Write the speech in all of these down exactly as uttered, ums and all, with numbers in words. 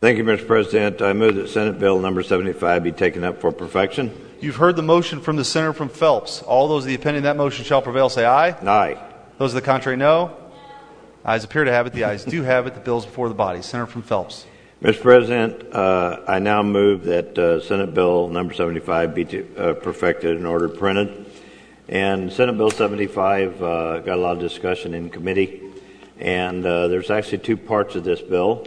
Thank you, Mister President. I move that Senate Bill number seventy-five be taken up for perfection. You've heard the motion from the Senator from Phelps. All those of the opinion that motion shall prevail say aye. Aye. Those of the contrary, no. Ayes appear to have it. The ayes do have it. The bill is before the body. Senator from Phelps. Mister President, uh, I now move that uh, Senate Bill number seventy-five be to, uh, perfected and ordered printed. And Senate Bill seventy-five uh, got a lot of discussion in committee. And uh, there's actually two parts of this bill.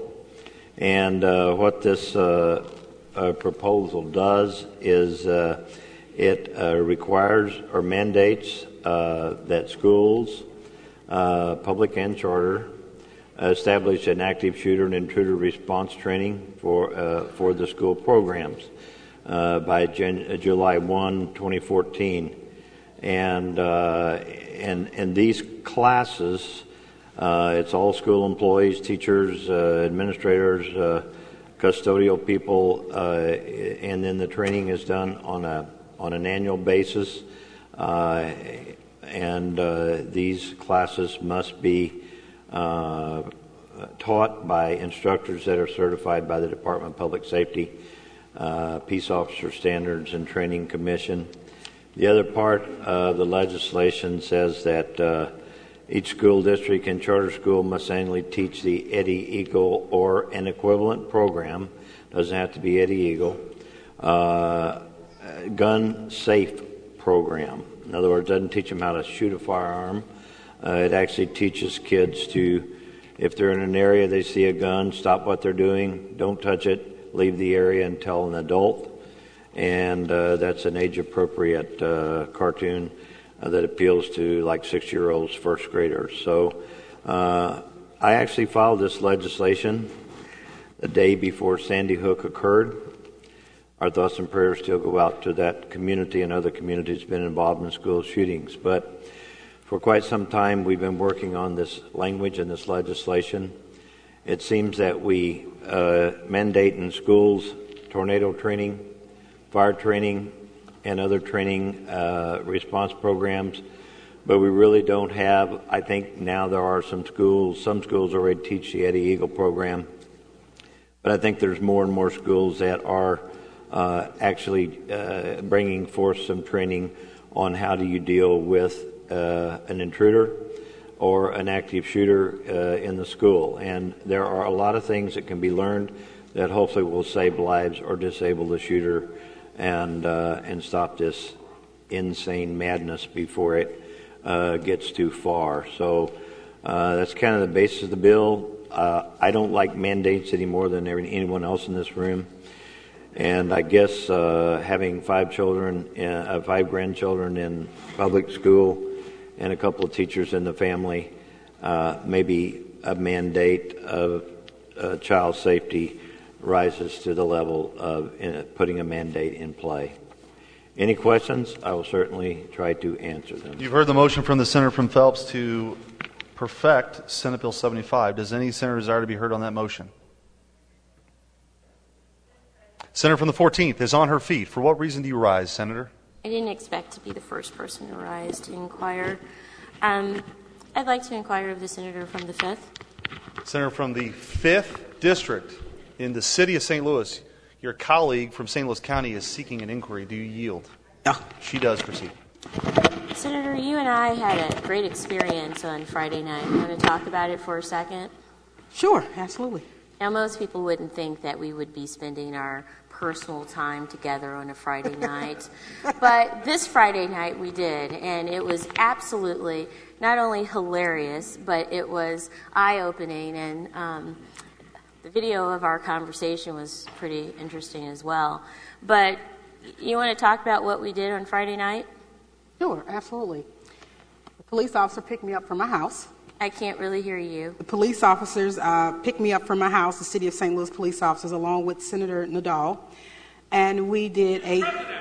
And uh, what this uh, uh, proposal does is uh, it uh, requires or mandates uh, that schools, uh, public and charter, establish an active shooter and intruder response training for uh, for the school programs uh, by Jan- July first, twenty fourteen, and uh, and and these classes. Uh, it's all school employees, teachers, uh, administrators, uh, custodial people, uh, and then the training is done on a on an annual basis. Uh, and uh, these classes must be uh, taught by instructors that are certified by the Department of Public Safety, uh, Peace Officer Standards and Training Commission. The other part of the legislation says that uh, each school district and charter school must annually teach the Eddie Eagle or an equivalent program, doesn't have to be Eddie Eagle, uh, gun safe program. In other words, it doesn't teach them how to shoot a firearm. Uh, it actually teaches kids to, if they're in an area, they see a gun, stop what they're doing, don't touch it, leave the area and tell an adult. And uh, that's an age-appropriate uh, cartoon Uh, that appeals to like six-year-olds, first graders. So uh, I actually filed this legislation the day before Sandy Hook occurred. Our thoughts and prayers still go out to that community and other communities been involved in school shootings. But for quite some time, we've been working on this language and this legislation. It seems that we uh, mandate in schools tornado training, fire training, and other training uh, response programs, but we really don't have, I think now there are some schools, some schools already teach the Eddie Eagle program, but I think there's more and more schools that are uh, actually uh, bringing forth some training on how do you deal with uh, an intruder or an active shooter uh, in the school. And there are a lot of things that can be learned that hopefully will save lives or disable the shooter and uh, and stop this insane madness before it uh, gets too far. So uh, that's kind of the basis of the bill. Uh, I don't like mandates any more than anyone else in this room. And I guess uh, having five children, uh, five grandchildren in public school and a couple of teachers in the family, uh, maybe a mandate of uh, child safety rises to the level of uh, putting a mandate in play. Any questions? I will certainly try to answer them. You've heard the motion from the Senator from Phelps to perfect Senate Bill seventy-five. Does any senator desire to be heard on that motion? Senator from the fourteenth is on her feet. For what reason do you rise, Senator? I didn't expect to be the first person to rise to inquire. Um, I'd like to inquire of the Senator from the fifth. Senator from the fifth District in the city of Saint Louis, your colleague from Saint Louis County is seeking an inquiry. Do you yield? No. She does. Proceed. Senator, you and I had a great experience on Friday night. You want to talk about it for a second? Sure, absolutely. Now, most people wouldn't think that we would be spending our personal time together on a Friday night. But this Friday night we did, and it was absolutely not only hilarious, but it was eye-opening, and um, the video of our conversation was pretty interesting as well. But you want to talk about what we did on Friday night? Sure, absolutely. The police officer picked me up from my house. I can't really hear you. The police officers uh, picked me up from my house, the City of Saint Louis police officers, along with Senator Nadal, and we did a...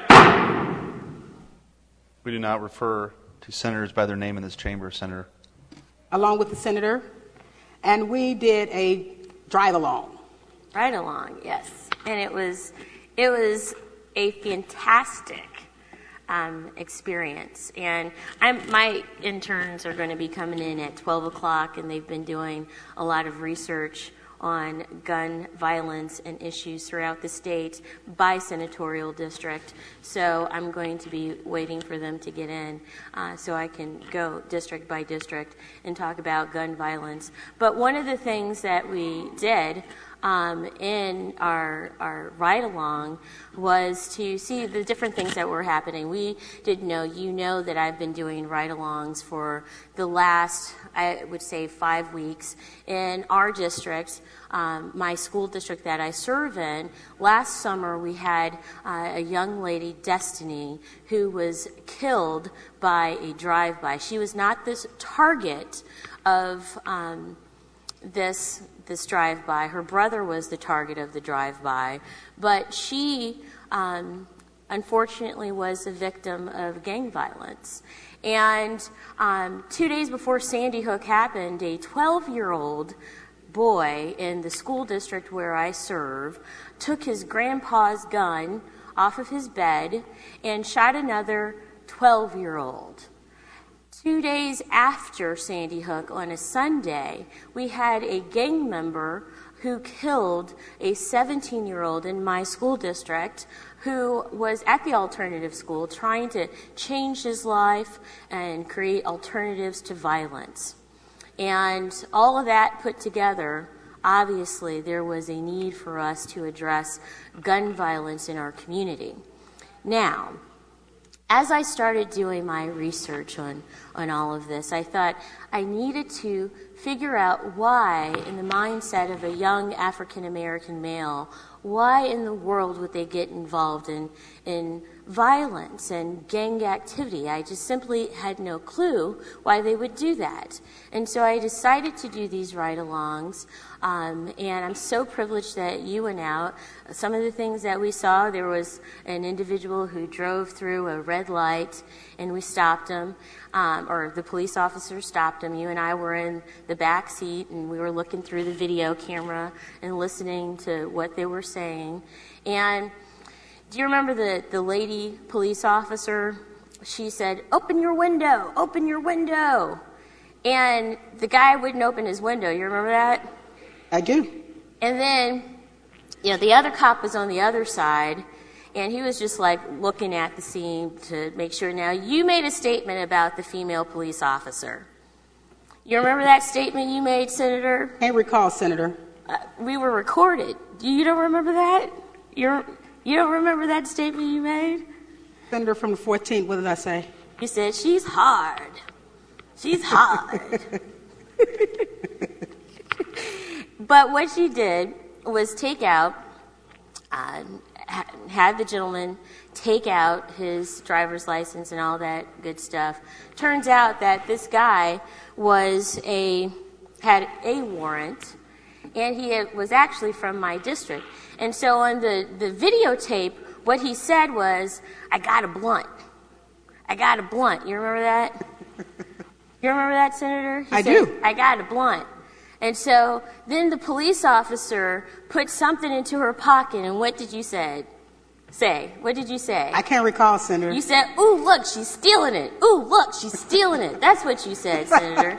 We do not refer to senators by their name in this chamber, Senator. Along with the senator, and we did a drive-along. Ride-along, yes. And it was, it was a fantastic Um, experience. And I'm, my interns are going to be coming in at twelve o'clock, and they've been doing a lot of research on gun violence and issues throughout the state by senatorial district. So I'm going to be waiting for them to get in uh, so I can go district by district and talk about gun violence. But one of the things that we did Um, in our our ride-along was to see the different things that were happening. We didn't know, you know that I've been doing ride-alongs for the last, I would say, five weeks. In our district, um, my school district that I serve in, last summer we had uh, a young lady, Destiny, who was killed by a drive-by. She was not this target of um, this this drive-by. Her brother was the target of the drive-by, but she um, unfortunately was a victim of gang violence. And um, two days before Sandy Hook happened, a twelve-year-old boy in the school district where I serve took his grandpa's gun off of his bed and shot another twelve-year-old. Two days after Sandy Hook, on a Sunday, we had a gang member who killed a seventeen-year-old in my school district who was at the alternative school trying to change his life and create alternatives to violence. And all of that put together, obviously, there was a need for us to address gun violence in our community. Now, as I started doing my research on, on all of this, I thought I needed to figure out why, in the mindset of a young African-American male, why in the world would they get involved in, in violence and gang activity? I just simply had no clue why they would do that. And so I decided to do these ride-alongs, um, and I'm so privileged that you went out. Some of the things that we saw, there was an individual who drove through a red light, and we stopped him, um, or the police officer stopped him. You and I were in the back seat, and we were looking through the video camera and listening to what they were saying. And do you remember the, the lady police officer? She said, "Open your window, open your window." And the guy wouldn't open his window. You remember that? I do. And then, you know, the other cop was on the other side, and he was just like looking at the scene to make sure. Now, you made a statement about the female police officer. You remember that statement you made, Senator? Can't recall, Senator. Uh, we were recorded. You don't remember that? You're, you don't remember that statement you made? Senator from the fourteenth, what did I say? You said, "She's hard. She's hard." But what she did was take out, uh, ha- had the gentleman take out his driver's license and all that good stuff. Turns out that this guy was a had a warrant, and he had, was actually from my district. And so on the, the videotape, what he said was, "I got a blunt. I got a blunt." You remember that? You remember that, Senator? He I said, do. "I got a blunt." And so then the police officer put something into her pocket, and what did you say? Say, what did you say? I can't recall, Senator. You said, "Ooh, look, she's stealing it. Ooh, look, she's stealing it." That's what you said, Senator.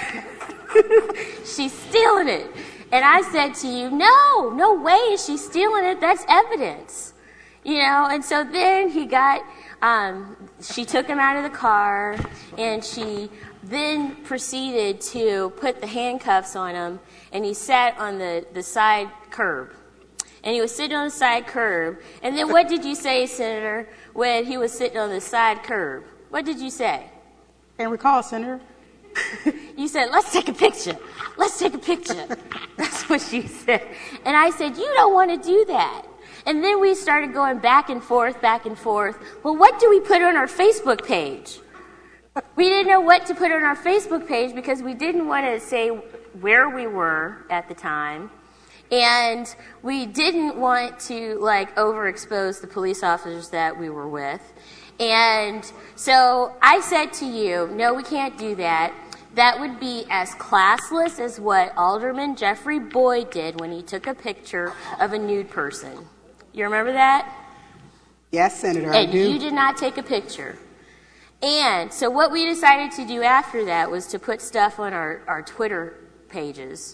She's stealing it. And I said to you, no, no way is she stealing it. That's evidence. You know, and so then he got, um, she took him out of the car, and she then proceeded to put the handcuffs on him, and he sat on the, the side curb. And he was sitting on the side curb. And then what did you say, Senator, when he was sitting on the side curb? What did you say? Can't recall, Senator. You said, "Let's take a picture. Let's take a picture." That's what you said. And I said, "You don't want to do that." And then we started going back and forth, back and forth. Well, what do we put on our Facebook page? We didn't know what to put on our Facebook page because we didn't want to say where we were at the time. And we didn't want to, like, overexpose the police officers that we were with. And so I said to you, no, we can't do that. That would be as classless as what Alderman Jeffrey Boyd did when he took a picture of a nude person. You remember that? Yes, Senator, I And do. you did not take a picture. And so what we decided to do after that was to put stuff on our, our Twitter pages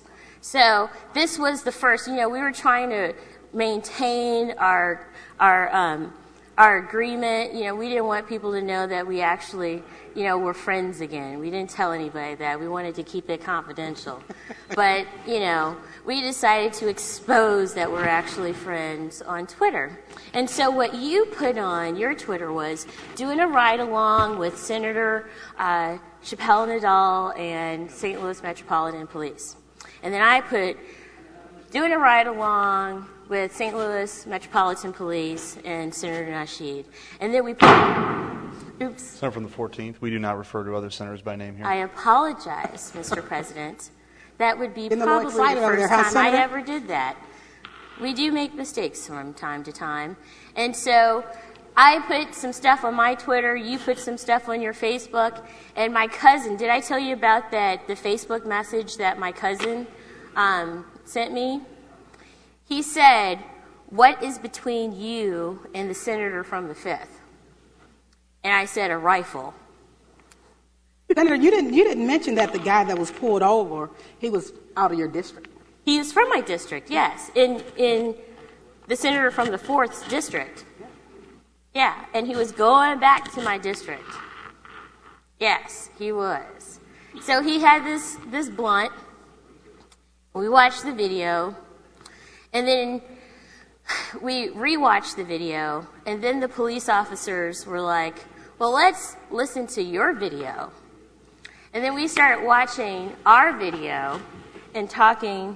So this was the first, you know, we were trying to maintain our, our, um, our agreement. You know, we didn't want people to know that we actually, you know, were friends again. We didn't tell anybody that. We wanted to keep it confidential. But, you know, we decided to expose that we're actually friends on Twitter. And so what you put on your Twitter was doing a ride-along with Senator uh, Chappelle Nadal and Saint Louis Metropolitan Police. And then I put doing a ride-along with Saint Louis Metropolitan Police and Senator Nasheed. And then we put... Oops. Senator from the fourteenth. We do not refer to other senators by name here. I apologize, Mister President. That would be Getting a probably little the excited over first there, huh, time I Senator? ever did that. We do make mistakes from time to time. And so I put some stuff on my Twitter, you put some stuff on your Facebook, and my cousin, did I tell you about that, the Facebook message that my cousin um, sent me? He said, "What is between you and the senator from the fifth?" And I said, "A rifle." Senator, you didn't you didn't mention that the guy that was pulled over, he was out of your district. He is from my district, yes, in in the senator from the fourth district. Yeah, and he was going back to my district. Yes, he was. So he had this this blunt. We watched the video, and then we rewatched the video, and then the police officers were like, "Well, let's listen to your video." And then we started watching our video and talking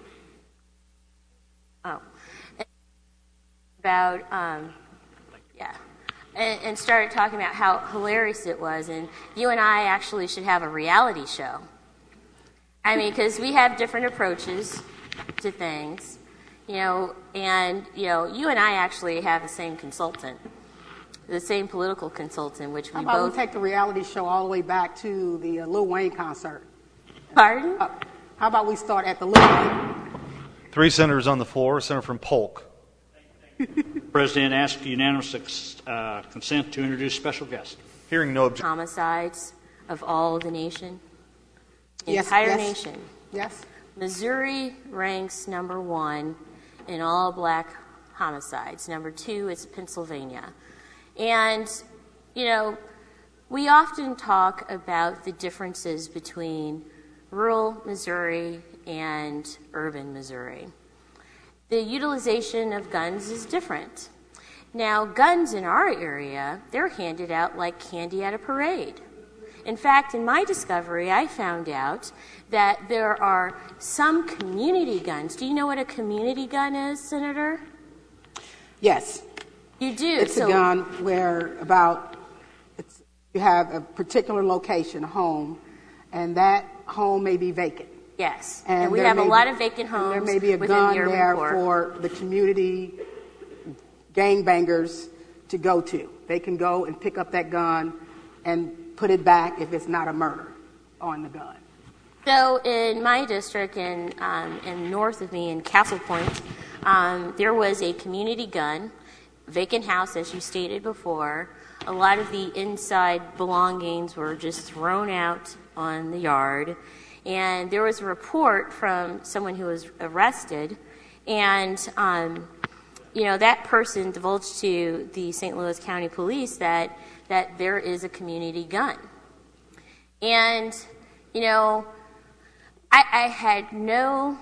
oh, about, um, yeah, and, and started talking about how hilarious it was. And you and I actually should have a reality show. I mean, because we have different approaches to things, you know, and, you know, you and I actually have the same consultant. The same political consultant, which we How about both... we take the reality show all the way back to the uh, Lil Wayne concert? Pardon? Uh, how about we start at the Lil Wayne? Three senators on the floor. Senator from Polk. President asks unanimous uh, consent to introduce special guest. Hearing no objection. Homicides of all the nation. The Yes, entire yes. nation. Yes. Missouri ranks number one in all black homicides. Number two is Pennsylvania. And, you know, we often talk about the differences between rural Missouri and urban Missouri. The utilization of guns is different. Now, guns in our area, they're handed out like candy at a parade. In fact, in my discovery, I found out that there are some community guns. Do you know what a community gun is, Senator? Yes. You do. It's so a gun where about it's, you have a particular location, a home, and that home may be vacant. Yes, And, and we there have a may lot be- of vacant and homes There may be a within gun the urban there core. for the community gangbangers to go to. They can go and pick up that gun and put it back if it's not a murder on the gun. So in my district, in, um, in north of me, in Castle Point, um, there was a community gun, vacant house, as you stated before. A lot of the inside belongings were just thrown out on the yard. And there was a report from someone who was arrested, and um, you know, that person divulged to the Saint Louis County Police that that there is a community gun. And you know, I, I had no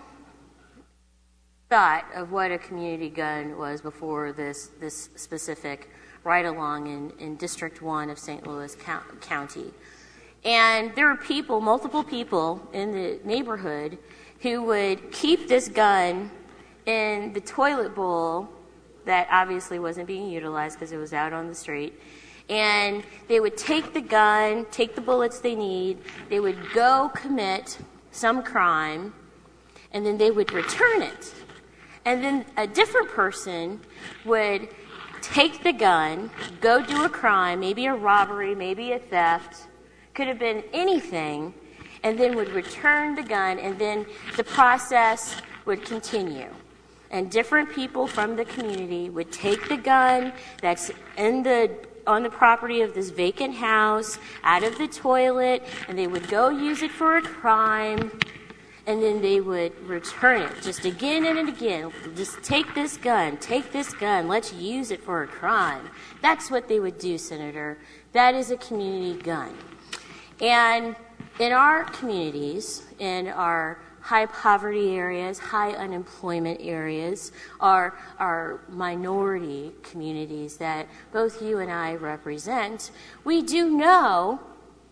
thought of what a community gun was before this this specific ride-along in, in District One of Saint Louis County. And there were people, multiple people in the neighborhood who would keep this gun in the toilet bowl that obviously wasn't being utilized because it was out on the street. And they would take the gun, take the bullets they need, they would go commit some crime, and then they would return it. And then a different person would take the gun, go do a crime, maybe a robbery, maybe a theft, could have been anything, and then would return the gun, and then the process would continue. And different people from the community would take the gun that's in the on the property of this vacant house, out of the toilet, and they would go use it for a crime, and then they would return it just again and again. Just take this gun, take this gun, let's use it for a crime. That's what they would do, Senator. That is a community gun. And in our communities, in our high poverty areas, high unemployment areas, our, our minority communities that both you and I represent, we do know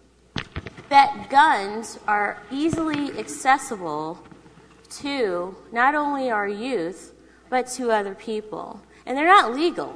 that guns are easily accessible to not only our youth, but to other people. And they're not legal.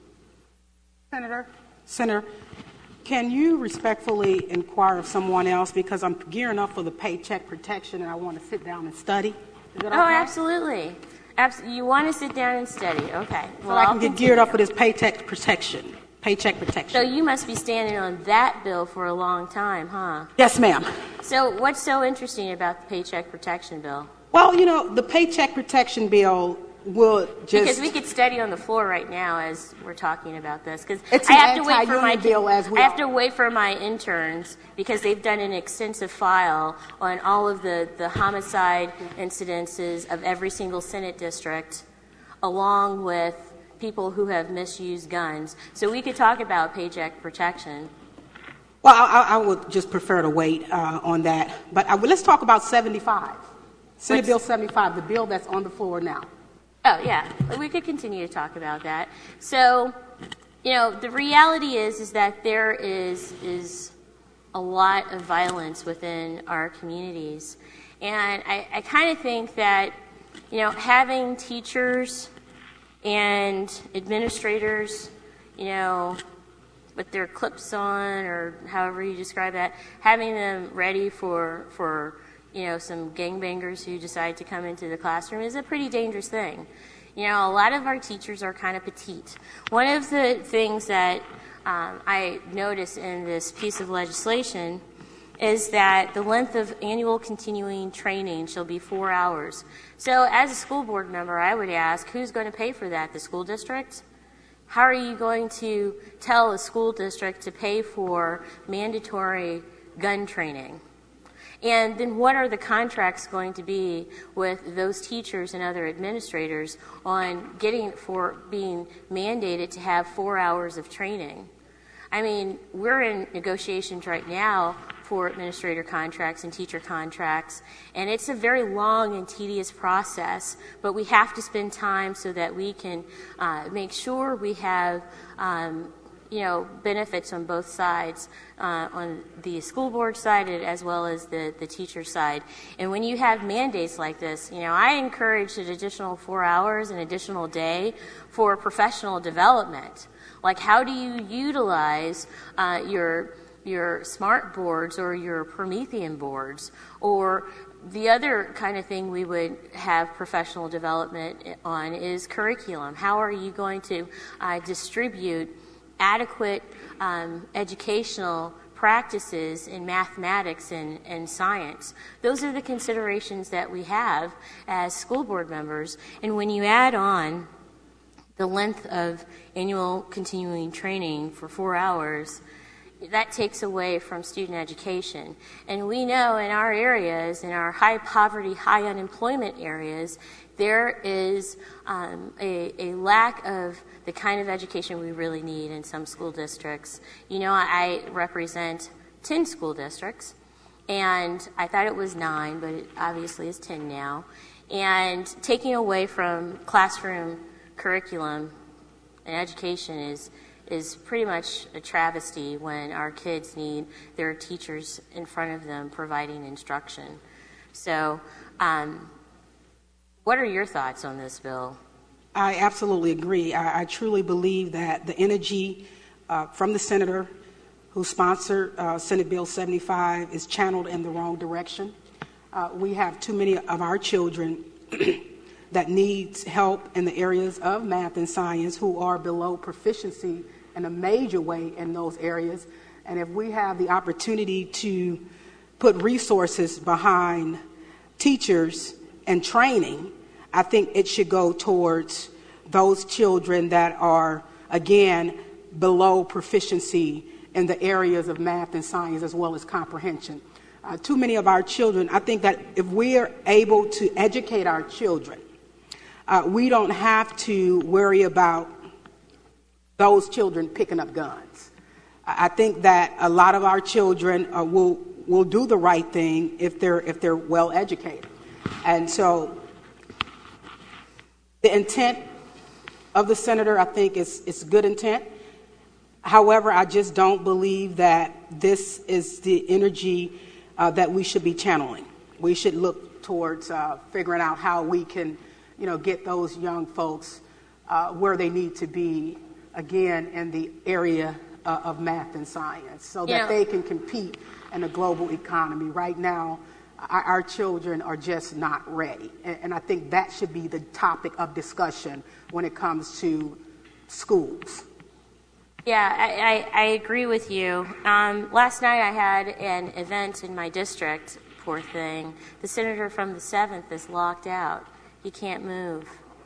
Senator, Senator, can you respectfully inquire of someone else, because I'm gearing up for the paycheck protection and I want to sit down and study? Is that Oh, okay? absolutely. Abs- you want to sit down and study. Okay. So Well, I I'll can get continue. geared up for this paycheck protection. Paycheck protection. So you must be standing on that bill for a long time, huh? Yes, ma'am. So what's so interesting about the Paycheck Protection Bill? Well, you know, the paycheck protection bill will just... Because we could study on the floor right now as we're talking about this. Because It's I an have to wait for my anti-union bill, as we I have all to know. wait for my interns because they've done an extensive file on all of the, the homicide incidences of every single Senate district, along with people who have misused guns. So we could talk about paycheck protection. Well, I, I would just prefer to wait uh, on that. But I, let's talk about seventy-five. Senate What's- Bill seventy-five, the bill that's on the floor now. Oh, yeah. We could continue to talk about that. So, you know, the reality is is that there is is a lot of violence within our communities. And I, I kind of think that, you know, having teachers and administrators, you know, with their clips on or however you describe that, having them ready for, for you know, some gangbangers who decide to come into the classroom is a pretty dangerous thing. You know, a lot of our teachers are kind of petite. One of the things that um, I noticed in this piece of legislation is that the length of annual continuing training shall be four hours. So as a school board member, I would ask, who's going to pay for that? The school district? How are you going to tell a school district to pay for mandatory gun training? And then what are the contracts going to be with those teachers and other administrators on getting for being mandated to have four hours of training? I mean, we're in negotiations right now for administrator contracts and teacher contracts, and it's a very long and tedious process, but we have to spend time so that we can uh, make sure we have um, you know, benefits on both sides, uh, on the school board side as well as the, the teacher side. And when you have mandates like this, you know, I encourage an additional four hours, an additional day for professional development. Like, how do you utilize uh, your your smart boards or your Promethean boards? Or the other kind of thing we would have professional development on is curriculum. How are you going to uh, distribute adequate um, educational practices in mathematics and, and science? Those are the considerations that we have as school board members. And when you add on the length of annual continuing training for four hours, that takes away from student education. And we know in our areas, in our high poverty, high unemployment areas, there is um, a, a lack of the kind of education we really need in some school districts. You know, I represent ten school districts, and I thought it was nine, but it obviously is ten now. And taking away from classroom curriculum and education is is pretty much a travesty when our kids need their teachers in front of them providing instruction. So, um, what are your thoughts on this bill? I absolutely agree. I, I truly believe that the energy uh, from the senator who sponsored uh, Senate Bill seventy-five is channeled in the wrong direction. Uh, we have too many of our children that needs help in the areas of math and science who are below proficiency in a major way in those areas. And if we have the opportunity to put resources behind teachers and training, I think it should go towards those children that are, again, below proficiency in the areas of math and science as well as comprehension. uh, too many of our children, I think that if we are able to educate our children, uh, we don't have to worry about those children picking up guns. I think that a lot of our children uh, will will do the right thing if they're if they're well educated. And so the intent of the senator, I think, is is good intent. However, I just don't believe that this is the energy uh, that we should be channeling. We should look towards uh, figuring out how we can, you know, get those young folks uh, where they need to be, again, in the area uh, of math and science, so that Yeah. they can compete in a global economy. Right now, our, our children are just not ready. And, and I think that should be the topic of discussion when it comes to schools. Yeah, I, I, I agree with you. Um, last night I had an event in my district, poor thing. The senator from the seventh is locked out. He can't move.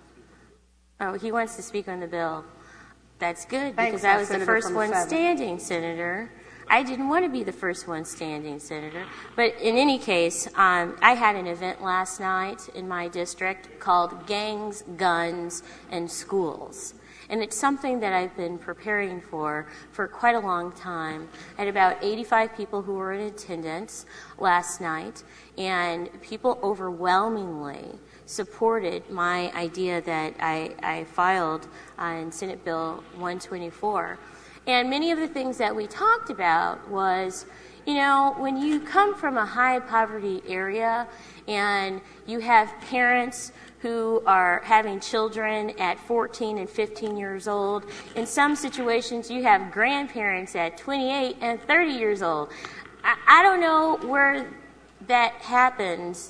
Oh, he wants to speak on the bill. That's good, Thanks, because I was the Senator first from the one seventh. standing, Senator. I didn't want to be the first one standing, Senator. But in any case, um, I had an event last night in my district called Gangs, Guns, and Schools. And it's something that I've been preparing for for quite a long time. I had about eighty-five people who were in attendance last night, and people overwhelmingly supported my idea that I, I filed on Senate Bill one twenty-four. And many of the things that we talked about was, you know, when you come from a high poverty area and you have parents who are having children at fourteen and fifteen years old. In some situations, you have grandparents at twenty-eight and thirty years old. I, I don't know where that happens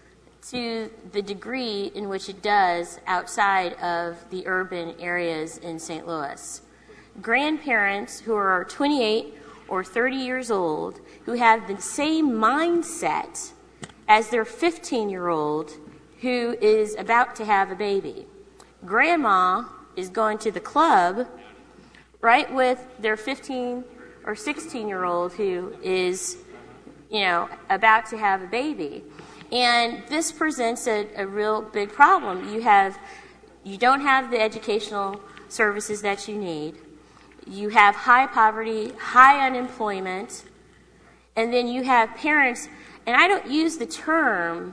to the degree in which it does outside of the urban areas in Saint Louis. Grandparents who are twenty-eight or thirty years old, who have the same mindset as their fifteen-year-old who is about to have a baby. Grandma is going to the club, right, with their fifteen or sixteen-year-old who is, you know, about to have a baby. And this presents a, a real big problem. You have, you don't have the educational services that you need. You have high poverty, high unemployment, and then you have parents, and I don't use the term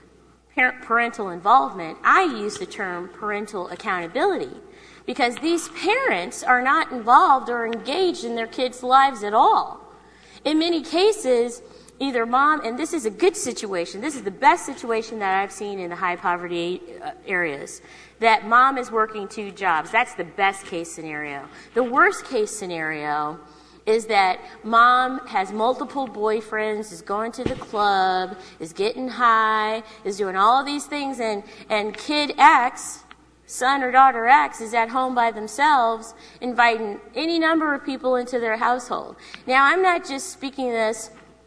parent parental involvement, I use the term parental accountability, because these parents are not involved or engaged in their kids' lives at all. In many cases, either mom, and this is a good situation, this is the best situation that I've seen in the high poverty areas, that mom is working two jobs. That's the best case scenario. The worst case scenario is that mom has multiple boyfriends, is going to the club, is getting high, is doing all of these things, and, and kid X, son or daughter X, is at home by themselves, inviting any number of people into their household. Now, I'm not just speaking this,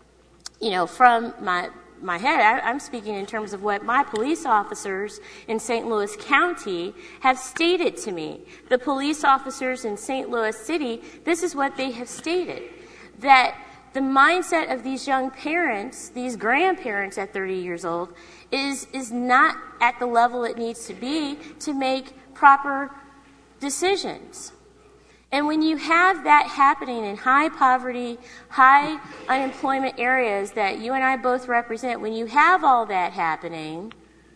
you know, from my my head. I, I'm speaking in terms of what my police officers in Saint Louis County have stated to me. The police officers in Saint Louis City, this is what they have stated, that the mindset of these young parents, these grandparents at thirty years old, is, is not at the level it needs to be to make proper decisions. And when you have that happening in high poverty, high unemployment areas that you and I both represent, when you have all that happening,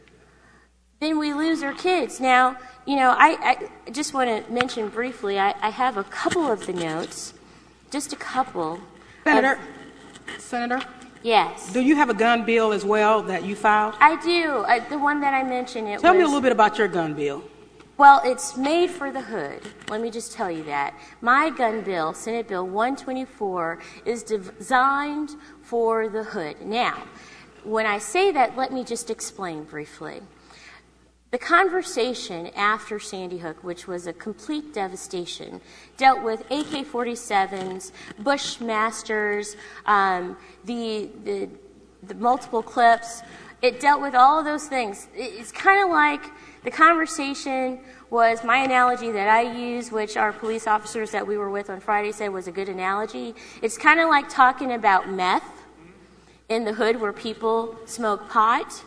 then we lose our kids. Now, you know, I, I just want to mention briefly, I, I have a couple of the notes, just a couple. Senator, of, Senator, yes. do you have a gun bill as well that you filed? I do. I, the one that I mentioned, it Tell was... me a little bit about your gun bill. Well, it's made for the hood. Let me just tell you that. My gun bill, Senate Bill one twenty-four, is designed for the hood. Now, when I say that, let me just explain briefly. The conversation after Sandy Hook, which was a complete devastation, dealt with A K forty-sevens, Bushmasters, um, the, the, the multiple clips. It dealt with all of those things. It's kind of like the conversation was my analogy that I use, which our police officers that we were with on Friday said was a good analogy. It's kind of like talking about meth in the hood where people smoke pot.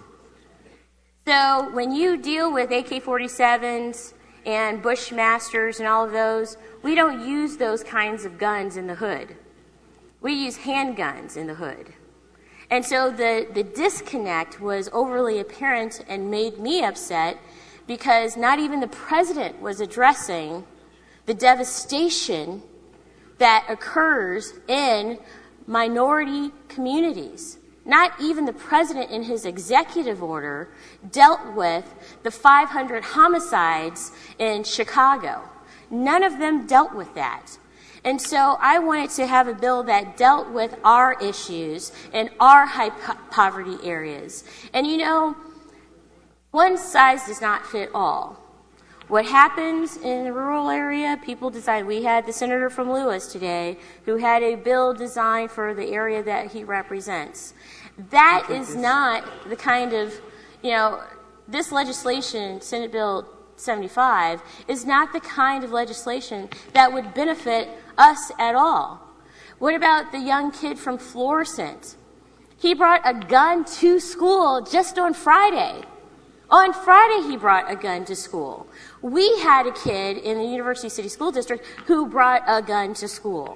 So when you deal with A K forty-sevens and Bushmasters and all of those, we don't use those kinds of guns in the hood. We use handguns in the hood. And so the, the disconnect was overly apparent and made me upset because not even the president was addressing the devastation that occurs in minority communities. Not even the president in his executive order dealt with the five hundred homicides in Chicago. None of them dealt with that. And so I wanted to have a bill that dealt with our issues in our high po- poverty areas. And you know, one size does not fit all. What happens in the rural area, people decide. We had the senator from Lewis today who had a bill designed for the area that he represents. That is not the kind of, you know, this legislation, Senate Bill seventy-five, is not the kind of legislation that would benefit us at all. What about the young kid from Florissant? He brought a gun to school just on Friday. On Friday, he brought a gun to school. We had a kid in the University City School District who brought a gun to school.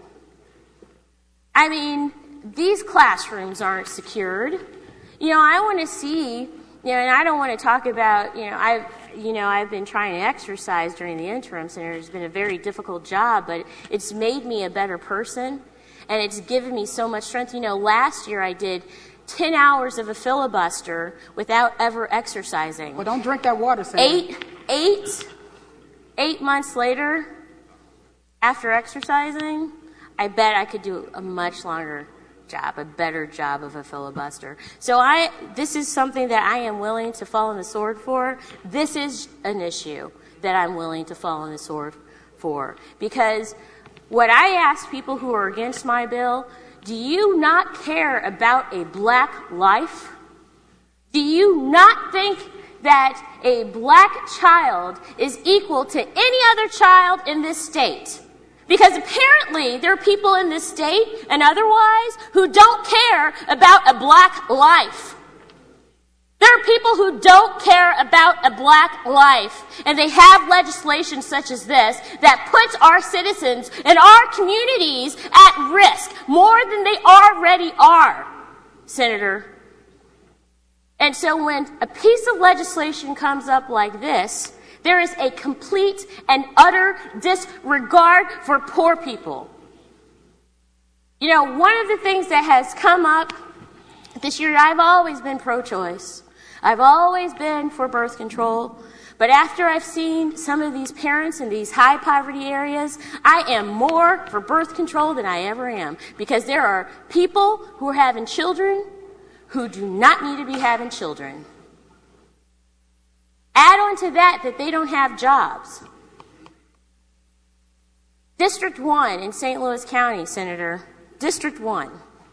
I mean, these classrooms aren't secured. You know, I want to see, you know, and I don't want to talk about, you know, I've, you know, I've been trying to exercise during the interim, Senator. It's been a very difficult job, but it's made me a better person, and it's given me so much strength. You know, last year I did ten hours of a filibuster without ever exercising. Well, don't drink that water, Senator. Eight, eight, eight months later, after exercising, I bet I could do a much longer job, a better job of a filibuster. So I, this is something that I am willing to fall on the sword for. This is an issue that I'm willing to fall on the sword for. Because what I ask people who are against my bill, do you not care about a black life? Do you not think that a black child is equal to any other child in this state? Because apparently there are people in this state and otherwise who don't care about a black life. There are people who don't care about a black life, and they have legislation such as this that puts our citizens and our communities at risk more than they already are, Senator. And so when a piece of legislation comes up like this, there is a complete and utter disregard for poor people. You know, one of the things that has come up this year, I've always been pro-choice. I've always been for birth control. But after I've seen some of these parents in these high poverty areas, I am more for birth control than I ever am. Because there are people who are having children who do not need to be having children. Add on to that that they don't have jobs. District one in Saint Louis County, Senator, District one.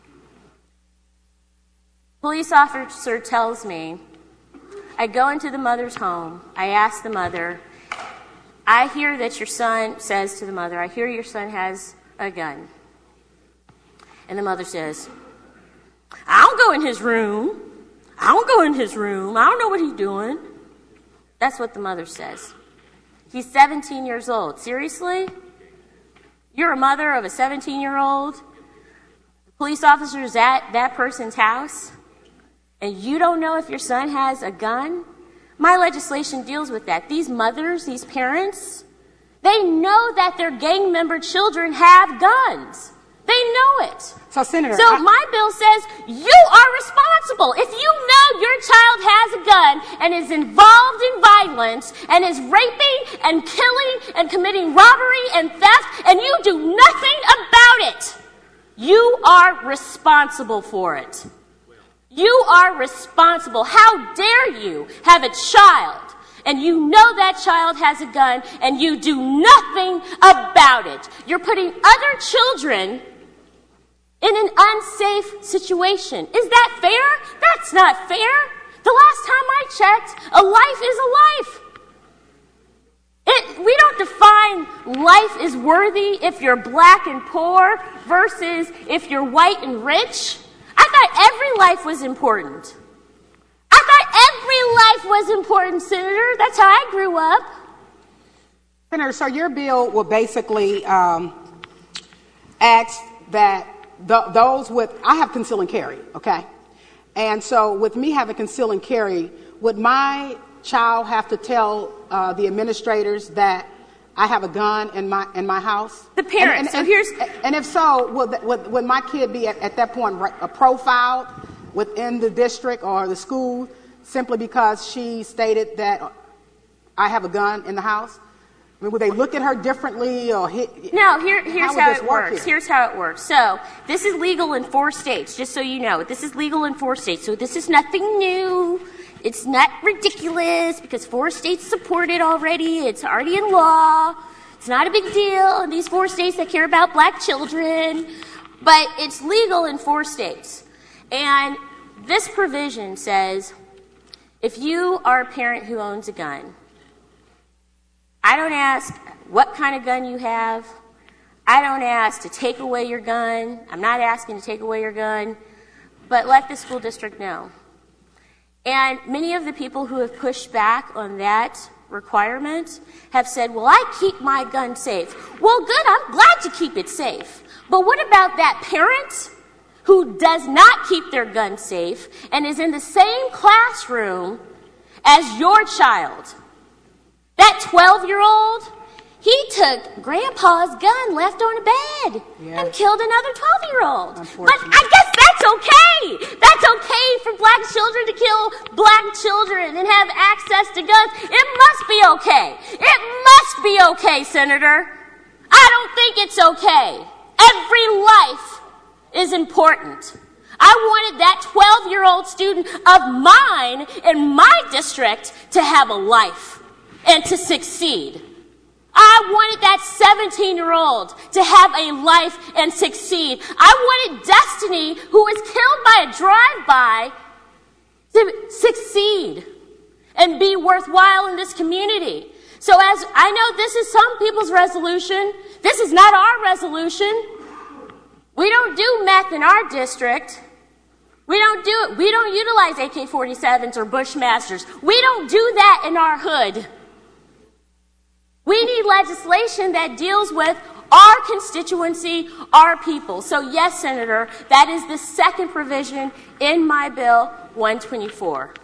Police officer tells me, I go into the mother's home, I ask the mother, I hear that your son says to the mother, I hear your son has a gun. And the mother says, I don't go in his room. I don't go in his room. I don't know what he's doing. That's what the mother says. He's seventeen years old. Seriously? You're a mother of a seventeen-year-old? The police officer's at that person's house? And you don't know if your son has a gun? My legislation deals with that. These mothers, these parents, they know that their gang member children have guns. They know it. So, Senator, so I- my bill says you are responsible. If you know your child has a gun and is involved in violence and is raping and killing and committing robbery and theft and you do nothing about it, you are responsible for it. You are responsible. How dare you have a child and you know that child has a gun and you do nothing about it? You're putting other children in an unsafe situation. Is that fair? That's not fair. The last time I checked, a life is a life. It, we don't define life is worthy if you're black and poor versus if you're white and rich. I thought every life was important. I thought every life was important, Senator. That's how I grew up. Senator, so your bill will basically um, ask that th- those with, I have conceal and carry, okay? And so with me having conceal and carry, would my child have to tell uh, the administrators that I have a gun in my in my house? The parents. And, and, so here's. And if so, would, would, would my kid be at, at that point a profiled within the district or the school simply because she stated that I have a gun in the house? I mean, would they look at her differently or hit? No, here, here's how, how it works. Here? Here's how it works. So this is legal in four states, just so you know. This is legal in four states. So this is nothing new. It's not ridiculous because four states support it already. It's already in law. It's not a big deal in these four states that care about black children. But it's legal in four states. And this provision says if you are a parent who owns a gun, I don't ask what kind of gun you have. I don't ask to take away your gun. I'm not asking to take away your gun. But let the school district know. And many of the people who have pushed back on that requirement have said, well, I keep my gun safe. Well, good, I'm glad to keep it safe. But what about that parent who does not keep their gun safe and is in the same classroom as your child? That twelve-year-old, he took Grandpa's gun left on a bed yes. and killed another twelve-year-old. But I guess that's okay. That's okay for black children to kill black children and have access to guns. It must be okay. It must be okay, Senator. I don't think it's okay. Every life is important. I wanted that twelve-year-old student of mine in my district to have a life and to succeed. I wanted that seventeen-year-old to have a life and succeed. I wanted Destiny, who was killed by a drive-by, to succeed and be worthwhile in this community. So as I know this is some people's resolution, this is not our resolution. We don't do meth in our district. We don't do it. We don't utilize A K forty-sevens or Bushmasters. We don't do that in our hood. We need legislation that deals with our constituency, our people. So yes, Senator, that is the second provision in my bill, one twenty-four.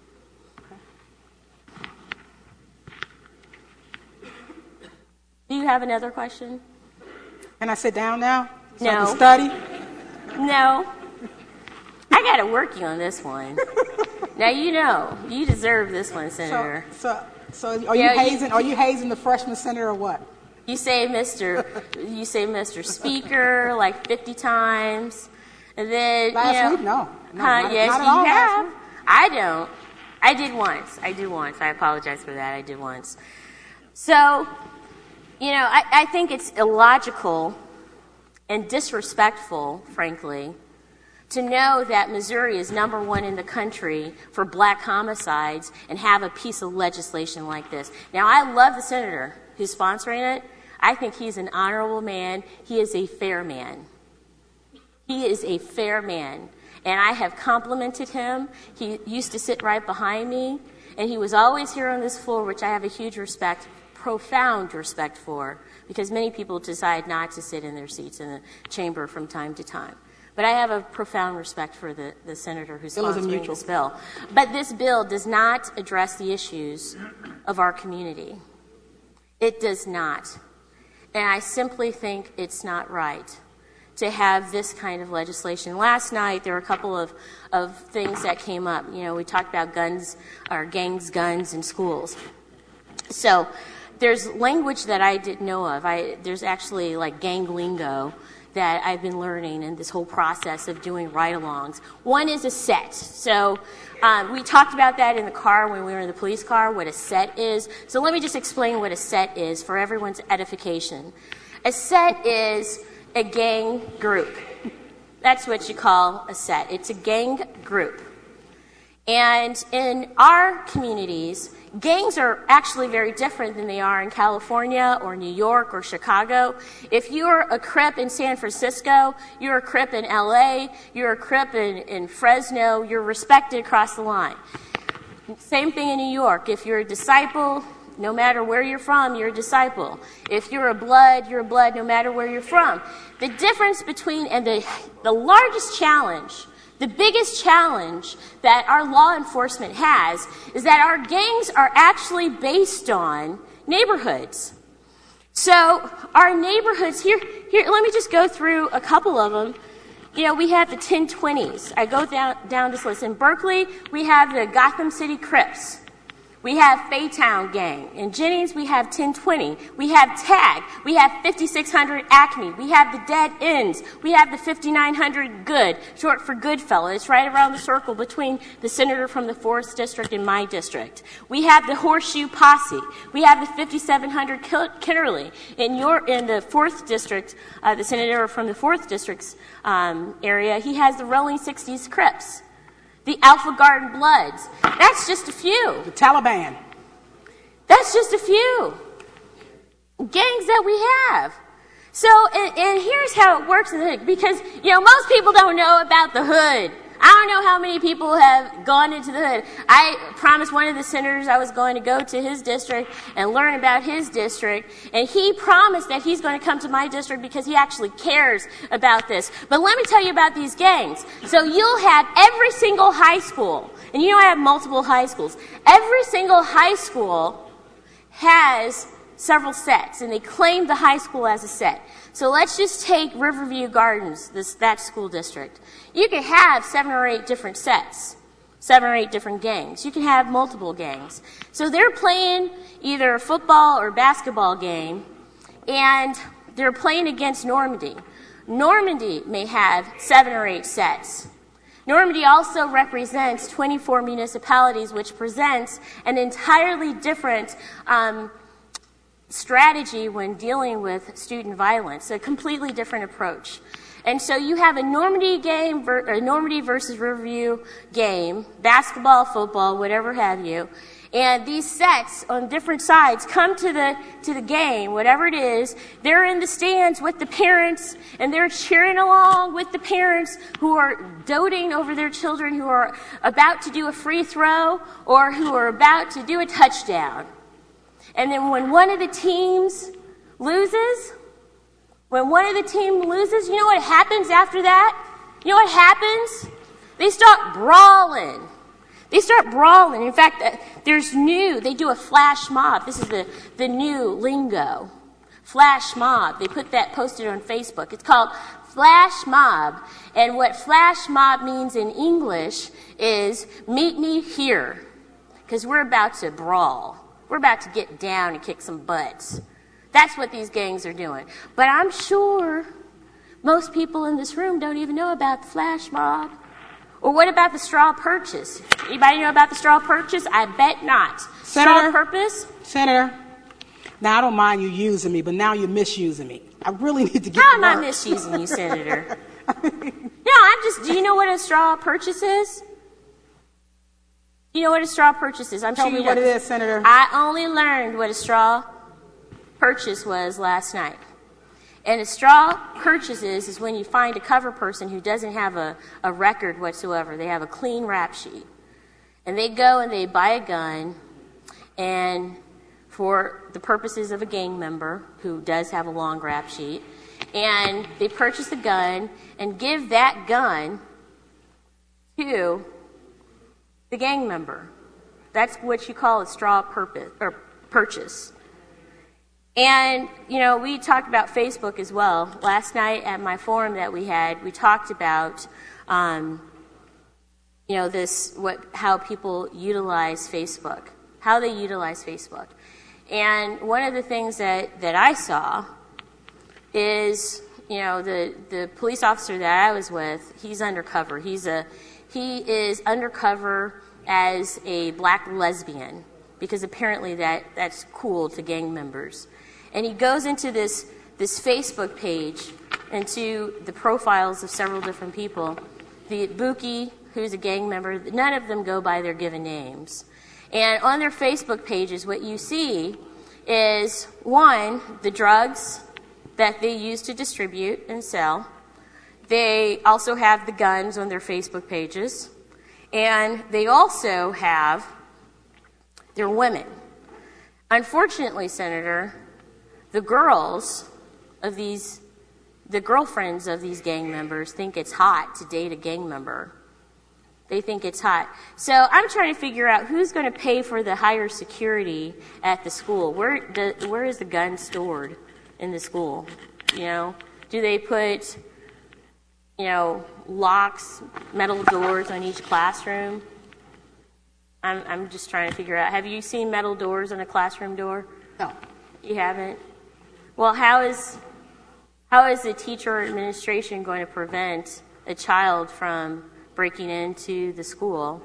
Do you have another question? Can I sit down now? So No. I can study? No. I got to work you on this one. Now you know, you deserve this one, Senator. So, so So are you Yeah, you- hazing? Are you hazing the freshman senator or what? You say Mister You say Mister Speaker like fifty times, and then Last you know, week, no, no, huh, not- yes, not at you all last have. week. I don't. I did once. I did once. I apologize for that. I did once. So, you know, I, I think it's illogical and disrespectful, frankly, to know that Missouri is number one in the country for black homicides and have a piece of legislation like this. Now, I love the senator who's sponsoring it. I think he's an honorable man. He is a fair man. He is a fair man. And I have complimented him. He used to sit right behind me, and he was always here on this floor, which I have a huge respect, profound respect for, because many people decide not to sit in their seats in the chamber from time to time. But I have a profound respect for the, the senator who's sponsoring this bill. But this bill does not address the issues of our community. It does not. And I simply think it's not right to have this kind of legislation. Last night, there were a couple of, of things that came up. You know, we talked about guns, or gangs, guns in schools. So there's language that I didn't know of. I, there's actually like gang lingo that I've been learning in this whole process of doing ride-alongs. One is a set. So um, we talked about that in the car when we were in the police car, what a set is. So let me just explain what a set is for everyone's edification. A set is a gang group. That's what you call a set. It's a gang group. And in our communities, gangs are actually very different than they are in California or New York or Chicago. If you're a Crip in San Francisco, you're a Crip in L A, you're a Crip in, in Fresno, you're respected across the line. Same thing in New York. If you're a disciple, no matter where you're from, you're a disciple. If you're a blood, you're a blood no matter where you're from. The difference between, and the, the largest challenge, the biggest challenge that our law enforcement has is that our gangs are actually based on neighborhoods. So our neighborhoods, here, here, let me just go through a couple of them. You know, we have the ten twenties. I go down, down this list. In Berkeley, we have the Gotham City Crips. We have Faytown Gang. In Jennings, we have ten twenty. We have TAG. We have fifty-six hundred Acme. We have the Dead Ends. We have the fifty-nine hundred Good, short for Goodfellow. It's right around the circle between the senator from the fourth District and my district. We have the Horseshoe Posse. We have the fifty-seven hundred Kitterly. In your in the fourth District, uh, the senator from the fourth District's um, area, he has the Rolling sixties Crips. The Alpha Garden Bloods. That's just a few. The Taliban. That's just a few gangs that we have. So, and, and here's how it works in the hood. Because, you know, most people don't know about the hood. I don't know how many people have gone into the hood. I promised one of the senators I was going to go to his district and learn about his district. And he promised that he's going to come to my district because he actually cares about this. But let me tell you about these gangs. So you'll have every single high school, and you know I have multiple high schools. Every single high school has several sets, and they claim the high school as a set. So let's just take Riverview Gardens, this, that school district. You can have seven or eight different sets, seven or eight different gangs. You can have multiple gangs. So they're playing either a football or basketball game, and they're playing against Normandy. Normandy may have seven or eight sets. Normandy also represents twenty-four municipalities, which presents an entirely different um, strategy when dealing with student violence, a completely different approach. And so you have a Normandy game, a Normandy versus Riverview game, basketball, football, whatever have you. And these sets on different sides come to the to the game, whatever it is. They're in the stands with the parents, and they're cheering along with the parents who are doting over their children who are about to do a free throw or who are about to do a touchdown. And then when one of the teams loses, when one of the teams loses, you know what happens after that? You know what happens? They start brawling. They start brawling. In fact, there's new, they do a flash mob. This is the, the new lingo. Flash mob. They put that posted on Facebook. It's called flash mob. And what flash mob means in English is meet me here. Because we're about to brawl. We're about to get down and kick some butts. That's what these gangs are doing. But I'm sure most people in this room don't even know about the flash mob. Or what about the straw purchase? Anybody know about the straw purchase? I bet not. Senator, straw purpose? Senator, now I don't mind you using me, but now you're misusing me. I really need to get How to am I work. misusing you, Senator? No, I'm just, do you know what a straw purchase is? You know what a straw purchase is? I'm Tell sure me you what know. it is, Senator. I only learned what a straw purchase was last night. And a straw purchase is, is when you find a cover person who doesn't have a, a record whatsoever. They have a clean rap sheet. And they go and they buy a gun, and for the purposes of a gang member who does have a long rap sheet, and they purchase the gun and give that gun to the gang member. That's what you call a straw purpose, or purchase. And, you know, we talked about Facebook as well. Last night at my forum that we had, we talked about, um, you know, this, what, how people utilize Facebook, how they utilize Facebook. And one of the things that, that I saw is, you know, the, the police officer that I was with, he's undercover. He's a, he is undercover as a black lesbian, because apparently that, that's cool to gang members. And he goes into this, this Facebook page, into the profiles of several different people. The Buki, who's a gang member, none of them go by their given names. And on their Facebook pages, what you see is, one, the drugs that they use to distribute and sell. They also have the guns on their Facebook pages. And they also have their women. Unfortunately, Senator, the girls of these, the girlfriends of these gang members think it's hot to date a gang member. They think it's hot. So I'm trying to figure out who's going to pay for the higher security at the school. Where the, where is the gun stored in the school? You know, do they put, you know, locks, metal doors on each classroom? I'm I'm just trying to figure out. Have you seen metal doors on a classroom door? No. You haven't? Well, how is how is the teacher or administration going to prevent a child from breaking into the school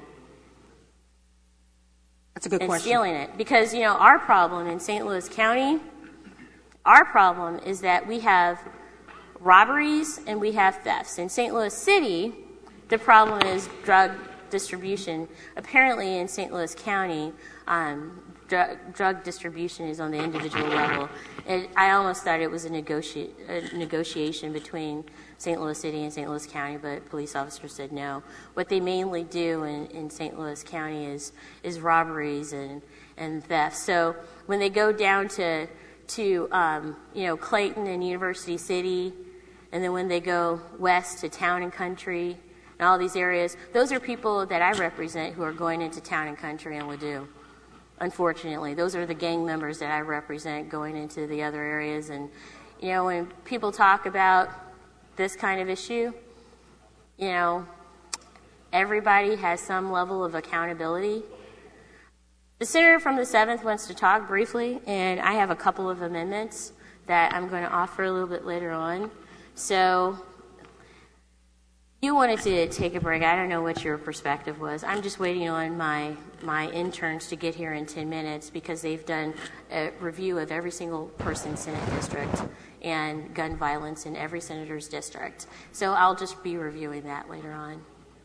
That's a good and question. stealing it? Because, you know, our problem in Saint Louis County, our problem is that we have robberies and we have thefts. In Saint Louis City, the problem is drug distribution. Apparently in Saint Louis County, um, dr- drug distribution is on the individual level. It, I almost thought it was a, negoti- a negotiation between Saint Louis City and Saint Louis County, but police officers said no. What they mainly do in, in Saint Louis County is is robberies and, and theft. So when they go down to to um, you know, Clayton and University City, and then when they go west to Town and Country and all these areas, those are people that I represent who are going into Town and Country and Ladue. Unfortunately, those are the gang members that I represent going into the other areas. And, you know, when people talk about this kind of issue, you know, everybody has some level of accountability. The senator from the seventh wants to talk briefly, and I have a couple of amendments that I'm going to offer a little bit later on. So you wanted to take a break. I don't know what your perspective was. I'm just waiting on my my interns to get here in ten minutes because they've done a review of every single person's Senate district and gun violence in every senator's district. So I'll just be reviewing that later on.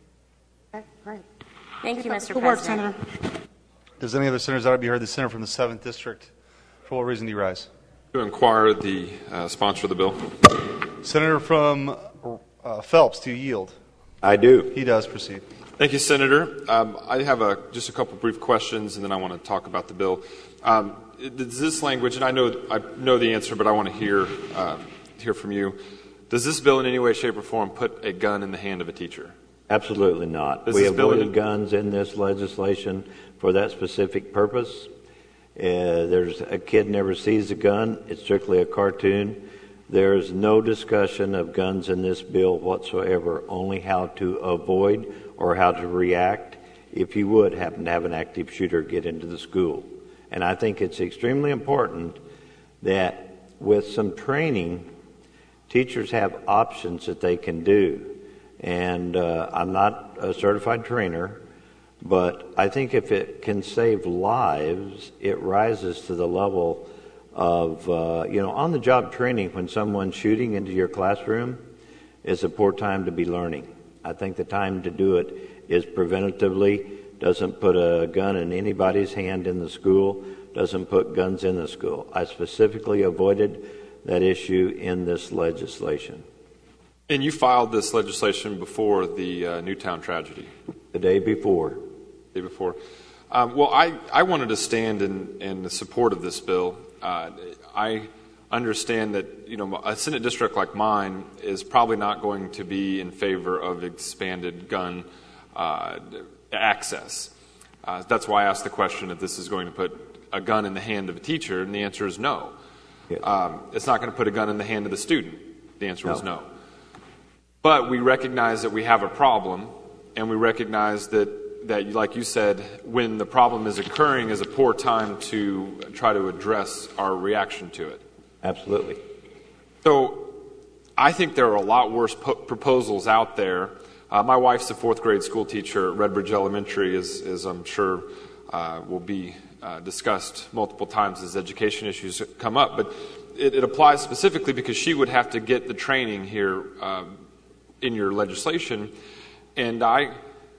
Okay, great. Thank you, Mister Good work, President. Senator. Does any other senators ought to be heard? The senator from the seventh District. For what reason do you rise? To inquire the uh, sponsor of the bill. Senator from uh, Phelps, do you yield? I do. He does. Proceed. Thank you, Senator. Um, I have a, just a couple brief questions, and then I want to talk about the bill. Um, does this language, and I know I know the answer, but I want to hear uh, hear from you. Does this bill in any way, shape, or form put a gun in the hand of a teacher? Absolutely not. Does We this bill avoided in- guns in this legislation for that specific purpose. Uh, there's a kid never sees a gun. It's strictly a cartoon. There's no discussion of guns in this bill whatsoever, only how to avoid or how to react if you would happen to have an active shooter get into the school. And I think it's extremely important that with some training, teachers have options that they can do. And uh, I'm not a certified trainer, but I think if it can save lives, it rises to the level of, uh, you know, on-the-job training when someone's shooting into your classroom is a poor time to be learning. I think the time to do it is preventatively, doesn't put a gun in anybody's hand in the school, doesn't put guns in the school. I specifically avoided that issue in this legislation. And you filed this legislation before the uh, Newtown tragedy. The day before. The day before. Um, well, I, I wanted to stand in, in the support of this bill. Uh, I understand that, you know, a Senate district like mine is probably not going to be in favor of expanded gun uh, access. Uh, that's why I asked the question if this is going to put a gun in the hand of a teacher, and the answer is no. Yes. Um, it's not going to put a gun in the hand of the student. The answer No. was no. But we recognize that we have a problem, and we recognize that, that, like you said, when the problem is occurring is a poor time to try to address our reaction to it. Absolutely. So I think there are a lot worse po- proposals out there. Uh, my wife's a fourth grade school teacher at Redbridge Elementary, as, as I'm sure uh, will be uh, discussed multiple times as education issues come up. But it, it applies specifically because she would have to get the training here um, in your legislation. And I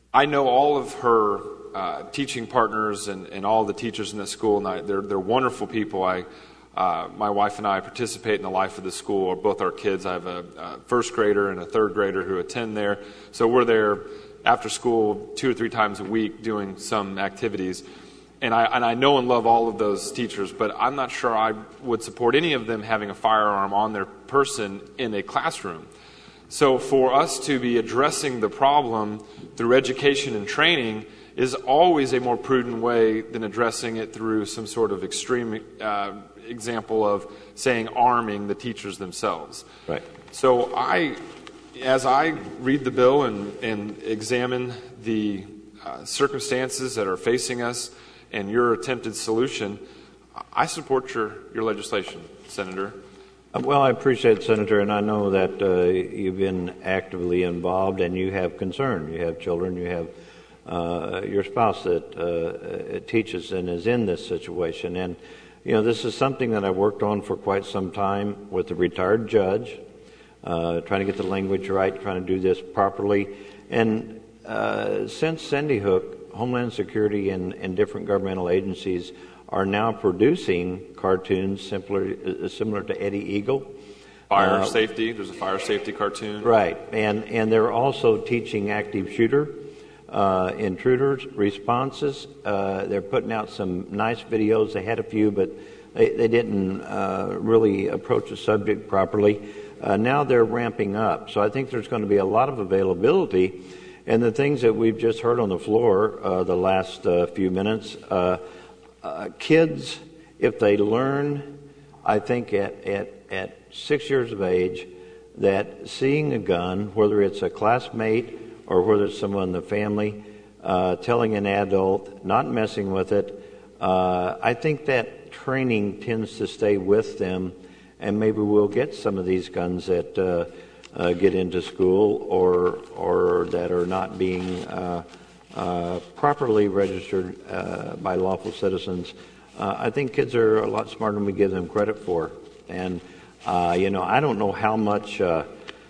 I know all of her uh, teaching partners and, and all the teachers in the school, and I, they're, they're wonderful people. I, uh, my wife and I participate in the life of the school, both our kids. I have a, a first grader and a third grader who attend there. So we're there after school two or three times a week doing some activities. And I, and I know and love all of those teachers, but I'm not sure I would support any of them having a firearm on their person in a classroom. So for us to be addressing the problem through education and training is always a more prudent way than addressing it through some sort of extreme uh, example of saying arming the teachers themselves. Right. So I, as I read the bill and, and examine the uh, circumstances that are facing us and your attempted solution, I support your, your legislation, Senator. Well, I appreciate it, Senator, and I know that uh, you've been actively involved and you have concern. You have children, you have uh, your spouse that uh, teaches and is in this situation. And, you know, this is something that I've worked on for quite some time with a retired judge, uh, trying to get the language right, trying to do this properly. And uh, since Sandy Hook, Homeland Security and, and different governmental agencies are now producing cartoons similar, uh, similar to Eddie Eagle. Fire uh, safety. There's a fire safety cartoon. Right. And, and they're also teaching active shooter, uh, intruders, responses. Uh, they're putting out some nice videos. They had a few, but they, they didn't uh, really approach the subject properly. Uh, now they're ramping up. So I think there's going to be a lot of availability. And the things that we've just heard on the floor uh, the last uh, few minutes, uh, Uh, kids, if they learn, I think at, at, at six years of age, that seeing a gun, whether it's a classmate or whether it's someone in the family, uh, telling an adult, not messing with it, uh, I think that training tends to stay with them, and maybe we'll get some of these guns that uh, uh, get into school or, or that are not being uh, Uh, properly registered uh, by lawful citizens. Uh, I think kids are a lot smarter than we give them credit for. And, uh, you know, I don't know how much uh,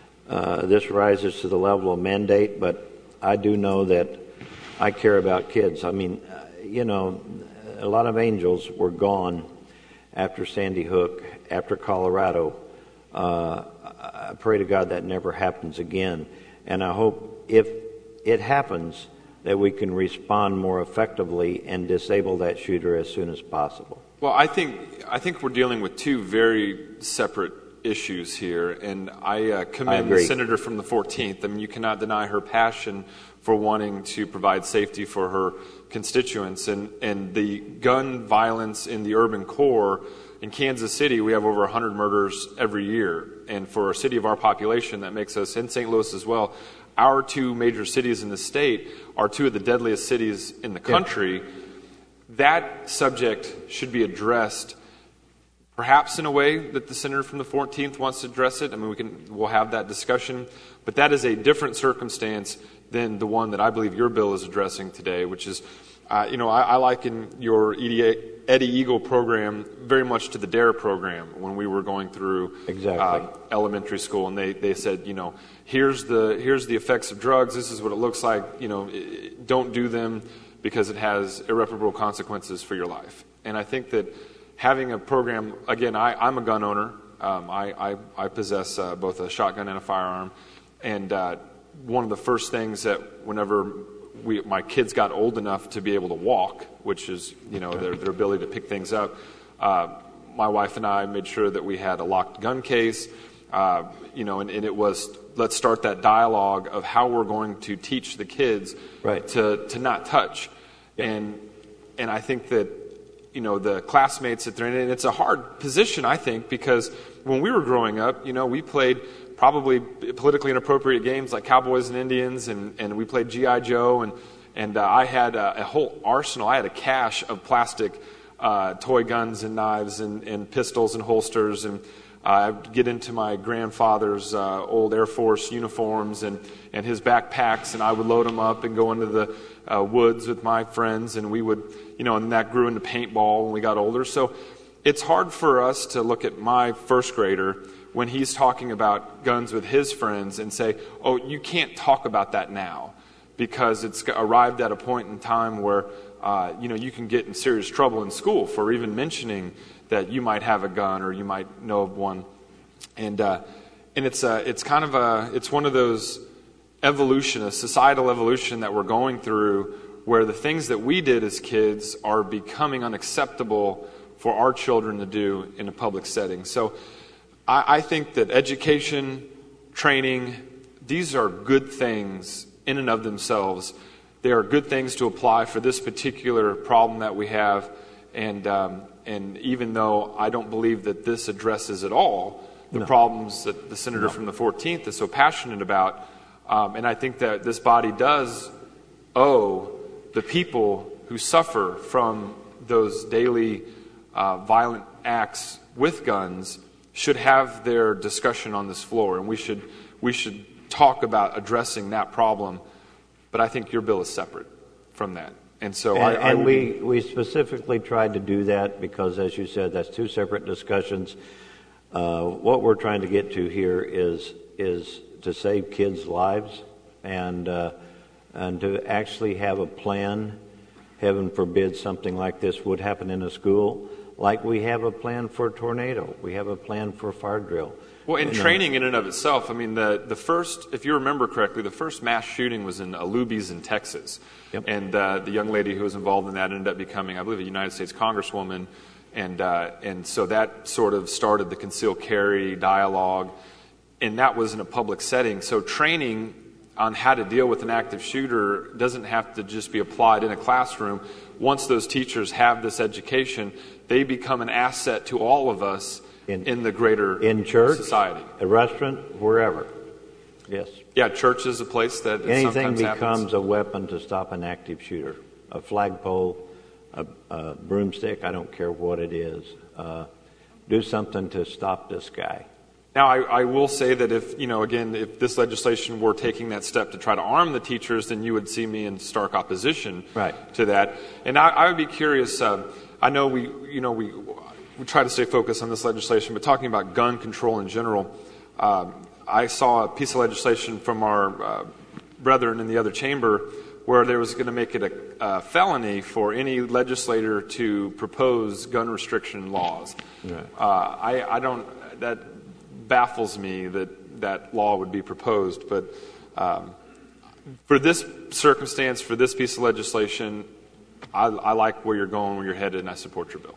uh, this rises to the level of mandate, but I do know that I care about kids. I mean, uh, you know, a lot of angels were gone after Sandy Hook, after Colorado. Uh, I pray to God that never happens again. And I hope if it happens, that we can respond more effectively and disable that shooter as soon as possible. Well, I think I think we're dealing with two very separate issues here, and I uh, commend I the senator from the fourteenth. I mean, you cannot deny her passion for wanting to provide safety for her constituents, and, and the gun violence in the urban core. In Kansas City, we have over one hundred murders every year, and for a city of our population, that makes us, in Saint Louis as well, our two major cities in the state are two of the deadliest cities in the country. Yeah. That subject should be addressed perhaps in a way that the senator from the fourteenth wants to address it. I mean, we can, we'll have that discussion. But that is a different circumstance than the one that I believe your bill is addressing today, which is, uh, you know, I, I liken your Eddie Eagle program very much to the DARE program when we were going through exactly. uh, elementary school, and they, they said, you know, here's the here's the effects of drugs. This is what it looks like. You know, don't do them because it has irreparable consequences for your life. And I think that having a program, again, I, I'm a gun owner. Um, I, I, I possess uh, both a shotgun and a firearm. And uh, one of the first things that whenever we, my kids got old enough to be able to walk, which is, you know, their, their ability to pick things up, uh, my wife and I made sure that we had a locked gun case, uh, you know, and, and it was, let's start that dialogue of how we're going to teach the kids right. to, to not touch. Yeah. And and I think that, you know, the classmates that they're in, and it's a hard position, I think, because when we were growing up, you know, we played probably politically inappropriate games like Cowboys and Indians, and, and we played G I Joe, and, and uh, I had a, a whole arsenal. I had a cache of plastic uh, toy guns and knives and, and pistols and holsters, and uh, I'd get into my grandfather's uh, old Air Force uniforms and, and his backpacks, and I would load them up and go into the uh, woods with my friends, and we would, you know, and that grew into paintball when we got older. So it's hard for us to look at my first grader when he's talking about guns with his friends and say, oh, you can't talk about that now. because it's arrived at a point in time where uh, you know you can get in serious trouble in school for even mentioning that you might have a gun or you might know of one, and uh, and it's uh, it's kind of a it's one of those evolution, a societal evolution that we're going through, where the things that we did as kids are becoming unacceptable for our children to do in a public setting. So I, I think that education, training, these are good things in and of themselves. They are good things to apply for this particular problem that we have. And um, and even though I don't believe that this addresses at all the no. problems that the senator no. from the fourteenth is so passionate about, um, and I think that this body does owe the people who suffer from those daily uh, violent acts with guns should have their discussion on this floor, and we should we should talk about addressing that problem. But I think your bill is separate from that, and so and, I, I and we be... we specifically tried to do that because, as you said, that's two separate discussions. Uh, what we're trying to get to here is is to save kids' lives and uh, and to actually have a plan. Heaven forbid something like this would happen in a school. Like we have a plan for a tornado, we have a plan for a fire drill. Well, in you training know. in and of itself, I mean, the, the first, if you remember correctly, the first mass shooting was in Alubis in Texas. Yep. And uh, the young lady who was involved in that ended up becoming, I believe, a United States Congresswoman. And, uh, and so that sort of started the concealed carry dialogue. And that was in a public setting. So training on how to deal with an active shooter doesn't have to just be applied in a classroom. Once those teachers have this education, they become an asset to all of us in, in the greater in church, society. A restaurant, wherever. Yes. Yeah, church is a place that anything sometimes becomes happens. a weapon to stop an active shooter. A flagpole, a, a broomstick, I don't care what it is. Uh, do something to stop this guy. Now, I, I will say that if, you know, again, if this legislation were taking that step to try to arm the teachers, then you would see me in stark opposition right. to that. And I, I would be curious, uh, I know we, you know, we, we try to stay focused on this legislation, but talking about gun control in general, um, I saw a piece of legislation from our uh, brethren in the other chamber where there was going to make it a, a felony for any legislator to propose gun restriction laws. Right. Uh, I, I don't, that baffles me that that law would be proposed, but um, for this circumstance, for this piece of legislation, I, I like where you're going, where you're headed, and I support your bill.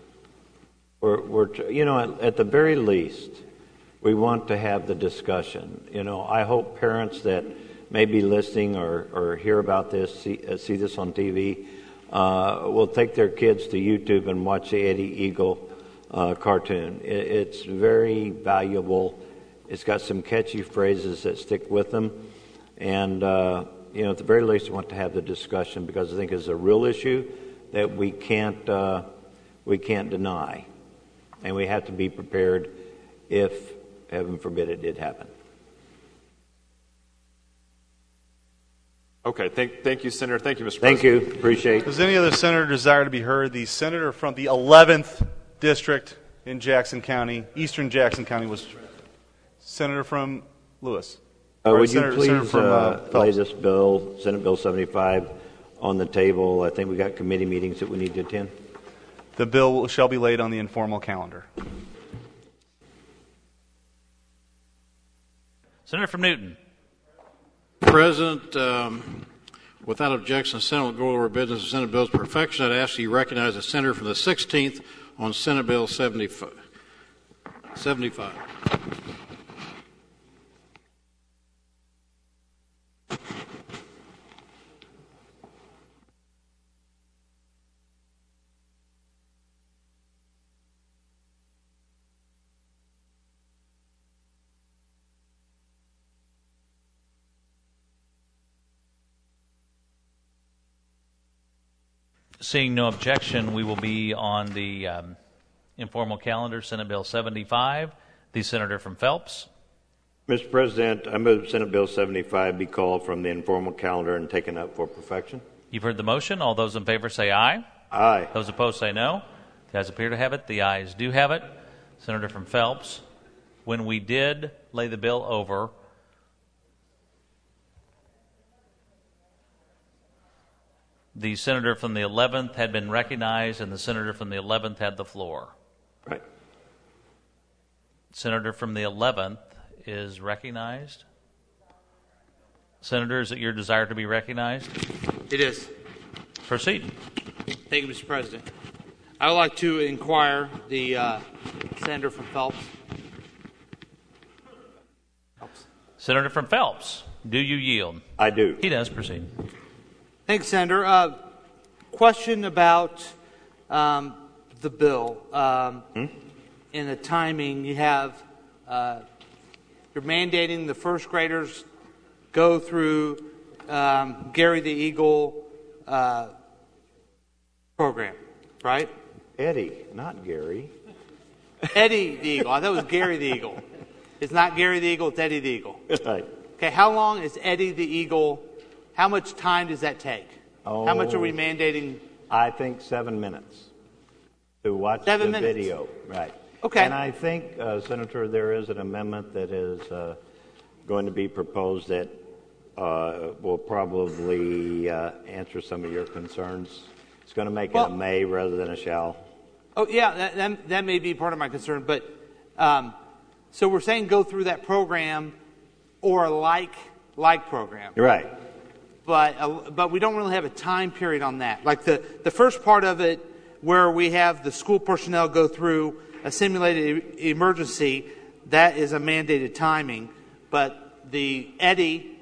We're, we're, you know, at, at the very least, we want to have the discussion. You know, I hope parents that may be listening or, or hear about this, see, uh, see this on T V, uh, will take their kids to YouTube and watch the Eddie Eagle uh, cartoon. It, it's very valuable. It's got some catchy phrases that stick with them. And, uh, you know, at the very least, we want to have the discussion because I think it's a real issue that we can't, uh, we can't deny. And we have to be prepared if, heaven forbid, it did happen. Okay, thank, thank you, Senator. Thank you, Mister Thank President. you. Appreciate it. Does any other senator desire to be heard? The senator from the eleventh district in Jackson County, Eastern Jackson County, was Senator from Lewis. Uh, would Senator, you please Senator from, uh, uh, lay this bill, Senate Bill seventy-five, on the table? I think we got committee meetings that we need to attend. The bill shall be laid on the informal calendar. Senator from Newton. President, um, without objection, the Senate will go over business of Senate Bill's perfection. I'd ask you recognize the senator from the sixteenth on Senate Bill seventy-five. seventy-five. Seeing no objection, we will be on the um, informal calendar, Senate Bill seventy-five. The senator from Phelps. Mister President, I move Senate Bill seventy-five be called from the informal calendar and taken up for perfection. You've heard the motion. All those in favor say aye. Aye. Those opposed say no. The ayes appear to have it. The ayes do have it. Senator from Phelps, when we did lay the bill over, The senator from the eleventh had been recognized, and the senator from the eleventh had the floor. Right. Senator from the eleventh is recognized. Senator, is it your desire to be recognized? It is. Proceed. Thank you, Mister President. I would like to inquire the uh, senator from Phelps. Phelps. Senator from Phelps, do you yield? I do. He does. Proceed. Thanks, Senator. Uh, question about um, the bill. Um, hmm? In the timing, you have, uh, you're mandating the first graders go through um, Gary the Eagle uh, program, right? Eddie, not Gary. Eddie the Eagle. I thought it was Gary the Eagle. It's not Gary the Eagle, it's Eddie the Eagle. Right. Okay, how long is Eddie the Eagle? How much time does that take? Oh, how much are we mandating? I think seven minutes to watch Seven the minutes. video. Right. Okay. And I think, uh, Senator, there is an amendment that is uh, going to be proposed that uh, will probably uh, answer some of your concerns. It's going to make Well, it a may rather than a shall. Oh, yeah, that, that, that may be part of my concern. But um, so we're saying go through that program or a like like program. Right. But uh, but we don't really have a time period on that. Like the, the first part of it where we have the school personnel go through a simulated e- emergency, that is a mandated timing. But the Eddie,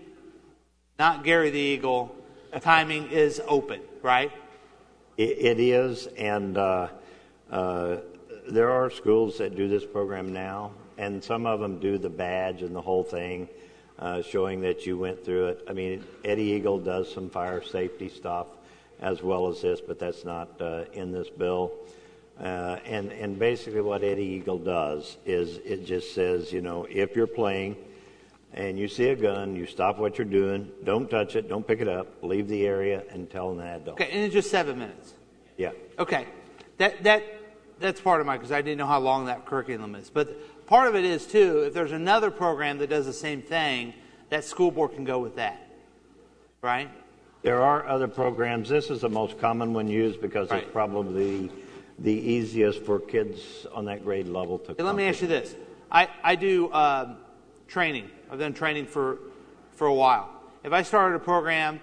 not Gary the Eagle, timing is open, right? It, it is, and uh, uh, there are schools that do this program now, and some of them do the badge and the whole thing, uh, showing that you went through it. I mean, Eddie Eagle does some fire safety stuff as well as this, but that's not uh, in this bill. Uh, and, and basically what Eddie Eagle does is it just says, you know, if you're playing and you see a gun, you stop what you're doing, don't touch it, don't pick it up, leave the area, and tell an adult. Okay, and it's just seven minutes. Yeah. Okay, that that that's part of my, because I didn't know how long that curriculum is. But part of it is too, if there's another program that does the same thing, that school board can go with that, right? There are other programs. This is the most common one used because Right. it's probably the easiest for kids on that grade level to. Hey, let me ask you this: I I do um, training. I've done training for for a while. If I started a program,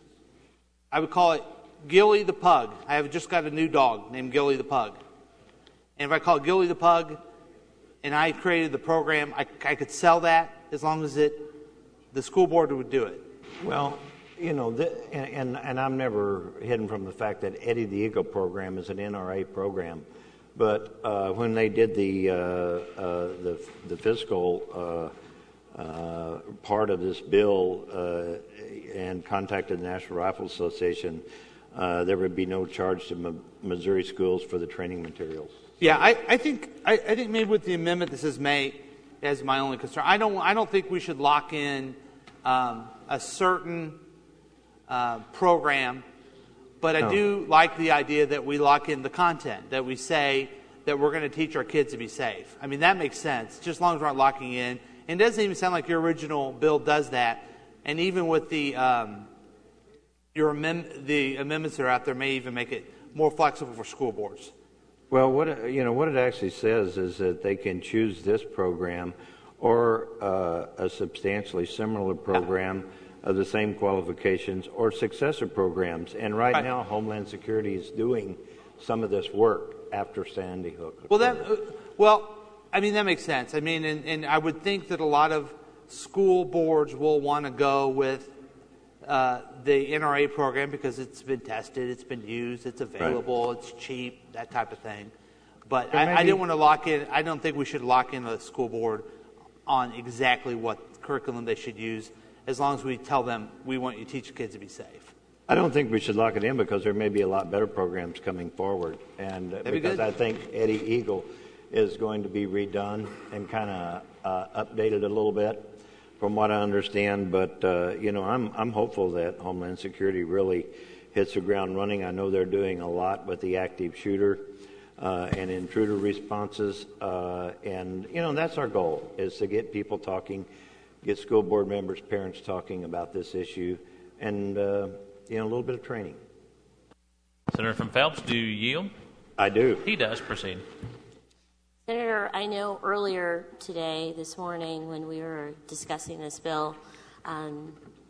I would call it Gilly the Pug. I have just got a new dog named Gilly the Pug. And if I call it Gilly the Pug, and I created the program, I, I could sell that as long as it the school board would do it. Well, you know, th- and, and and I'm never hidden from the fact that Eddie the Eagle program is an N R A program, but uh, when they did the uh, uh, the the fiscal uh, uh, part of this bill uh, and contacted the National Rifle Association, uh, there would be no charge to M- Missouri schools for the training materials. Yeah, I, I think I, I think maybe with the amendment that says may is my only concern. I don't I don't think we should lock in um, a certain uh, program, but I No. do like the idea that we lock in the content, that we say that we're going to teach our kids to be safe. I mean, that makes sense, just as long as we're not locking in. And it doesn't even sound like your original bill does that. And even with the um, your amend- the amendments that are out there may even make it more flexible for school boards. Well, what it, you know, what it actually says is that they can choose this program or uh, a substantially similar program of the same qualifications or successor programs. And right, Right. now, Homeland Security is doing some of this work after Sandy Hook. Well, that uh, well, I mean that makes sense. I mean, and, and I would think that a lot of school boards will want to go with uh, the N R A program because it's been tested, it's been used, it's available, it's cheap, that type of thing. But Or I, I maybe- didn't want to lock in. I don't think we should lock in a school board on exactly what curriculum they should use, as long as we tell them we want you to teach your kids to be safe. I don't think we should lock it in because there may be a lot better programs coming forward. And uh, That'd be because good. I think Eddie Eagle is going to be redone and kind of uh, updated a little bit from what I understand. But, uh, you know, I'm, I'm hopeful that Homeland Security really hits the ground running. I know they're doing a lot with the active shooter uh, and intruder responses. Uh, and, you know, that's our goal, is to get people talking, get school board members, parents talking about this issue, and, uh, you know, a little bit of training. Senator from Phelps, do you yield? I do. He does. Proceed. Senator, I know earlier today, this morning, when we were discussing this bill, um,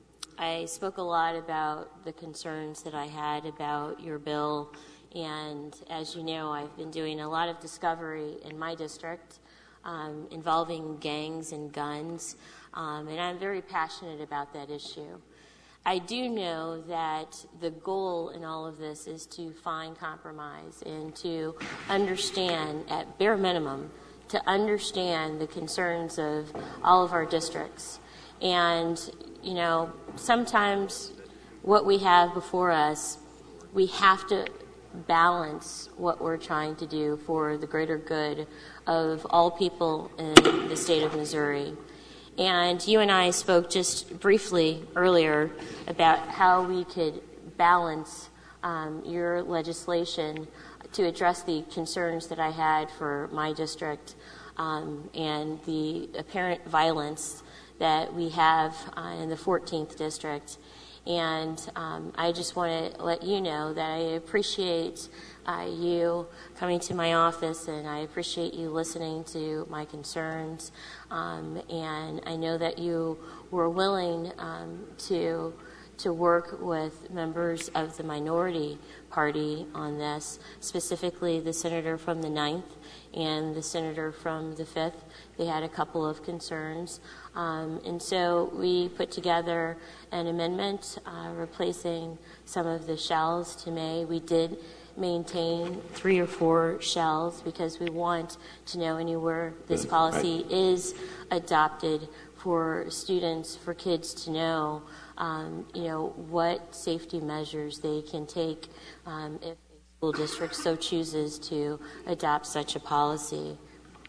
I spoke a lot about the concerns that I had about your bill. And as you know, I've been doing a lot of discovery in my district um, involving gangs and guns, um, and I'm very passionate about that issue. I do know that the goal in all of this is to find compromise and to understand, at bare minimum, to understand the concerns of all of our districts. And, you know, sometimes what we have before us, we have to balance what we're trying to do for the greater good of all people in the state of Missouri. And you and I spoke just briefly earlier about how we could balance um, your legislation to address the concerns that I had for my district um, and the apparent violence that we have uh, in the fourteenth district. And um, I just want to let you know that I appreciate uh, you coming to my office, and I appreciate you listening to my concerns. Um, and I know that you were willing um, to to work with members of the minority party on this, specifically the senator from the ninth and the senator from the fifth. They had a couple of concerns. Um, and so we put together an amendment uh, replacing some of the shells to may. We did maintain three or four shells because we want to know anywhere this policy is adopted for students, for kids to know, um, you know, what safety measures they can take um, if a school district so chooses to adopt such a policy.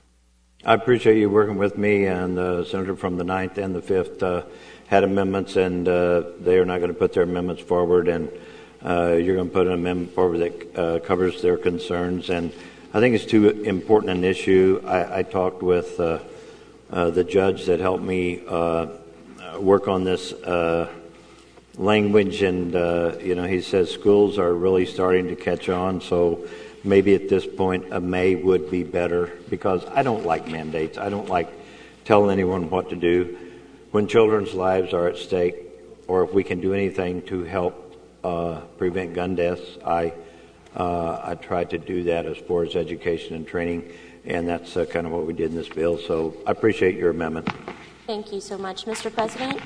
I appreciate you working with me, and the senator from the ninth and the fifth uh, had amendments, and uh, they are not going to put their amendments forward, and uh, you're going to put an amendment forward that uh, covers their concerns. And I think it's too important an issue. I, I talked with uh, uh, the judge that helped me uh, work on this uh, language, and uh, you know, he says schools are really starting to catch on, so maybe at this point a may would be better, because I don't like mandates. I don't like telling anyone what to do. When children's lives are at stake, or if we can do anything to help uh, prevent gun deaths, I uh, I try to do that as far as education and training, and that's uh, kind of what we did in this bill. So I appreciate your amendment. Thank you so much, Mister President.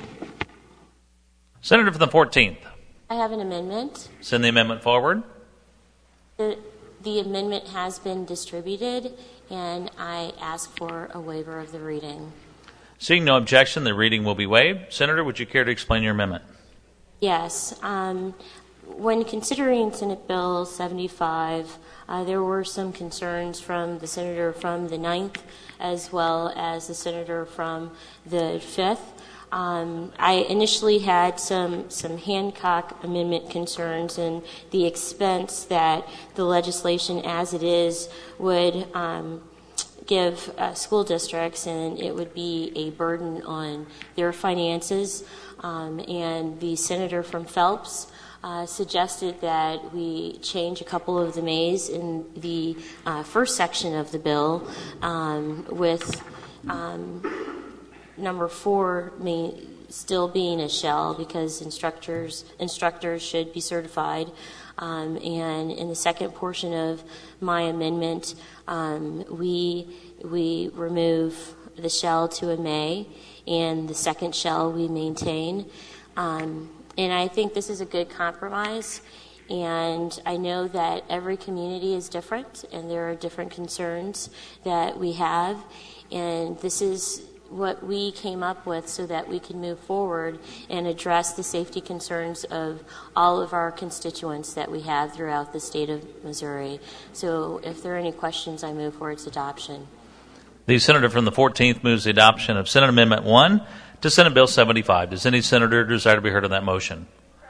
Senator from the fourteenth. I have an amendment. Send the amendment forward. The, the amendment has been distributed, and I ask for a waiver of the reading. Seeing no objection, the reading will be waived. Senator, would you care to explain your amendment? Yes. Um, when considering Senate Bill seventy-five, uh, there were some concerns from the senator from the ninth as well as the senator from the fifth. Um, I initially had some, some Hancock Amendment concerns and the expense that the legislation as it is would um, give uh, school districts, and it would be a burden on their finances. Um, and the senator from Phelps uh, suggested that we change a couple of the mays in the uh, first section of the bill um, with um, number four may still being a shell, because instructors instructors should be certified. Um, and in the second portion of my amendment, um, we we remove the shell to a may, and the second shell we maintain. Um, and I think this is a good compromise. And I know that every community is different, and there are different concerns that we have. And this is what we came up with so that we can move forward and address the safety concerns of all of our constituents that we have throughout the state of Missouri. So if there are any questions, I move for its adoption. The senator from the fourteenth moves the adoption of Senate Amendment one to Senate Bill seventy-five. Does any senator desire to be heard on that motion?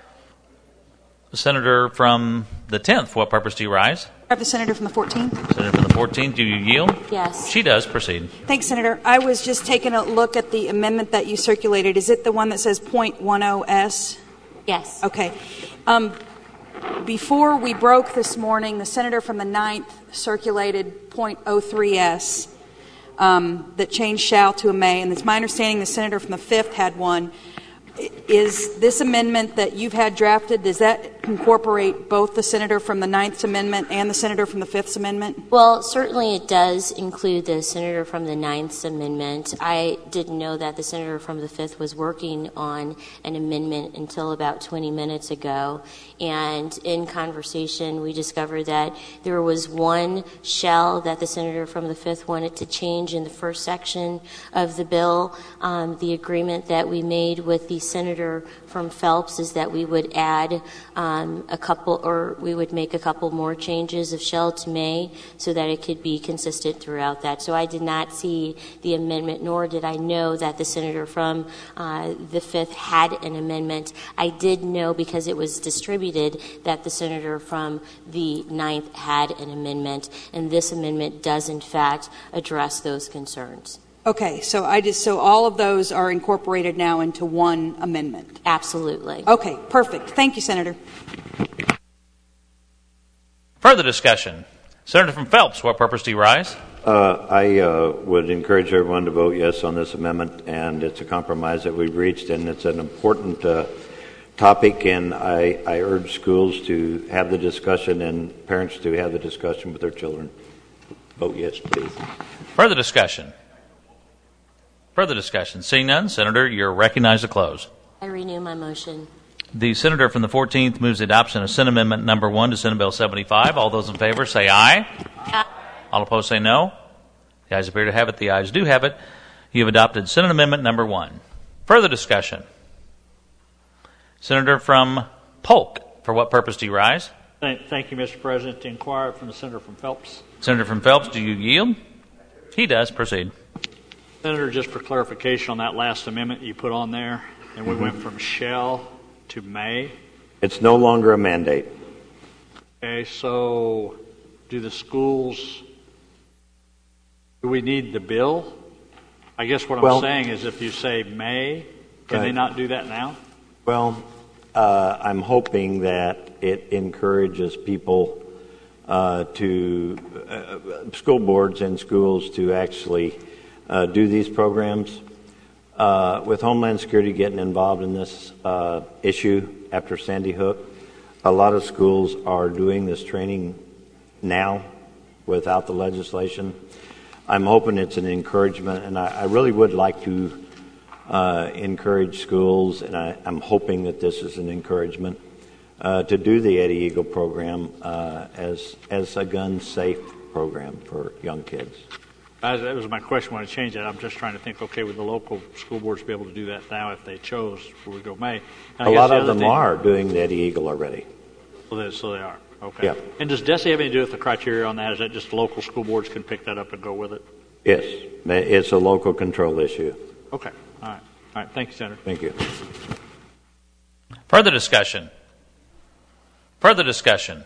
The senator from the tenth, for what purpose do you rise? I have the senator from the fourteenth. Senator from the fourteenth, do you yield? Yes. She does. Proceed. Thanks, Senator. I was just taking a look at the amendment that you circulated. Is it the one that says point one oh S? Yes. Okay. Um, before we broke this morning, the senator from the ninth circulated point oh three S um, that changed shall to a may, and it's my understanding the senator from the fifth had one. Is this amendment that you've had drafted, does that incorporate both the senator from the ninth amendment and the senator from the fifth amendment? Well, certainly it does include the senator from the ninth amendment. I didn't know that the senator from the fifth was working on an amendment until about twenty minutes ago. And in conversation, we discovered that there was one shall that the senator from the fifth wanted to change in the first section of the bill. Um, the agreement that we made with the senator from Phelps is that we would add um, a couple, or we would make a couple more changes of shall to may so that it could be consistent throughout that. So I did not see the amendment, nor did I know that the senator from uh, the fifth had an amendment. I did know, because it was distributed, that the senator from the ninth had an amendment, and this amendment does in fact address those concerns. Okay, so I just so all of those are incorporated now into one amendment. Absolutely. Okay, perfect. Thank you, Senator. Further discussion. Senator from Phelps, what purpose do you rise? Uh, I uh, would encourage everyone to vote yes on this amendment, and it's a compromise that we've reached, and it's an important uh, topic, and I, I urge schools to have the discussion and parents to have the discussion with their children. Vote yes, please. Further discussion. Further discussion. Seeing none, Senator, you're recognized to close. I renew my motion. The senator from the fourteenth moves the adoption of Senate Amendment Number one to Senate Bill seventy-five. All those in favor say aye. Aye. All opposed say no. The ayes appear to have it. The ayes do have it. You have adopted Senate Amendment Number one. Further discussion. Senator from Polk, for what purpose do you rise? Thank, thank you, Mister President. To inquire from the senator from Phelps. Senator from Phelps, do you yield? He does. Proceed. Senator, just for clarification on that last amendment you put on there, and we mm-hmm. went from shall to may. It's no longer a mandate. Okay, so do the schools, do we need the bill? I guess what I'm well, saying is if you say may, can right. they not do that now? Well, uh, I'm hoping that it encourages people uh, to, uh, school boards and schools to actually uh, do these programs. Uh, with Homeland Security getting involved in this uh, issue after Sandy Hook, a lot of schools are doing this training now without the legislation. I'm hoping it's an encouragement, and I, I really would like to uh, encourage schools, and I, I'm hoping that this is an encouragement uh, to do the Eddie Eagle program uh, as as a gun-safe program for young kids. That was my question when I changed that. I'm just trying to think, okay, would the local school boards be able to do that now if they chose before we go May? A lot of them thing, are doing the Eddie Eagle already. So they, so they are. Okay. Yeah. And does DESE have anything to do with the criteria on that? Is that just local school boards can pick that up and go with it? Yes. It's a local control issue. Okay. All right. All right. Thank you, Senator. Thank you. Further discussion. Further discussion.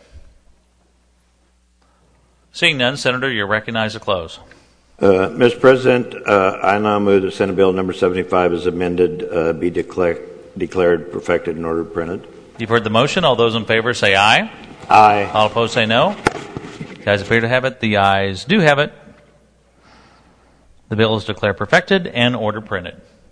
Seeing none, Senator, you're recognized to close. Uh, Mister President, uh, I now move that Senate Bill number seventy-five as amended uh, be declare, declared perfected and ordered printed. You've heard the motion. All those in favor say aye. Aye. All opposed say no. The ayes appear to have it. The ayes do have it. The bill is declared perfected and ordered printed.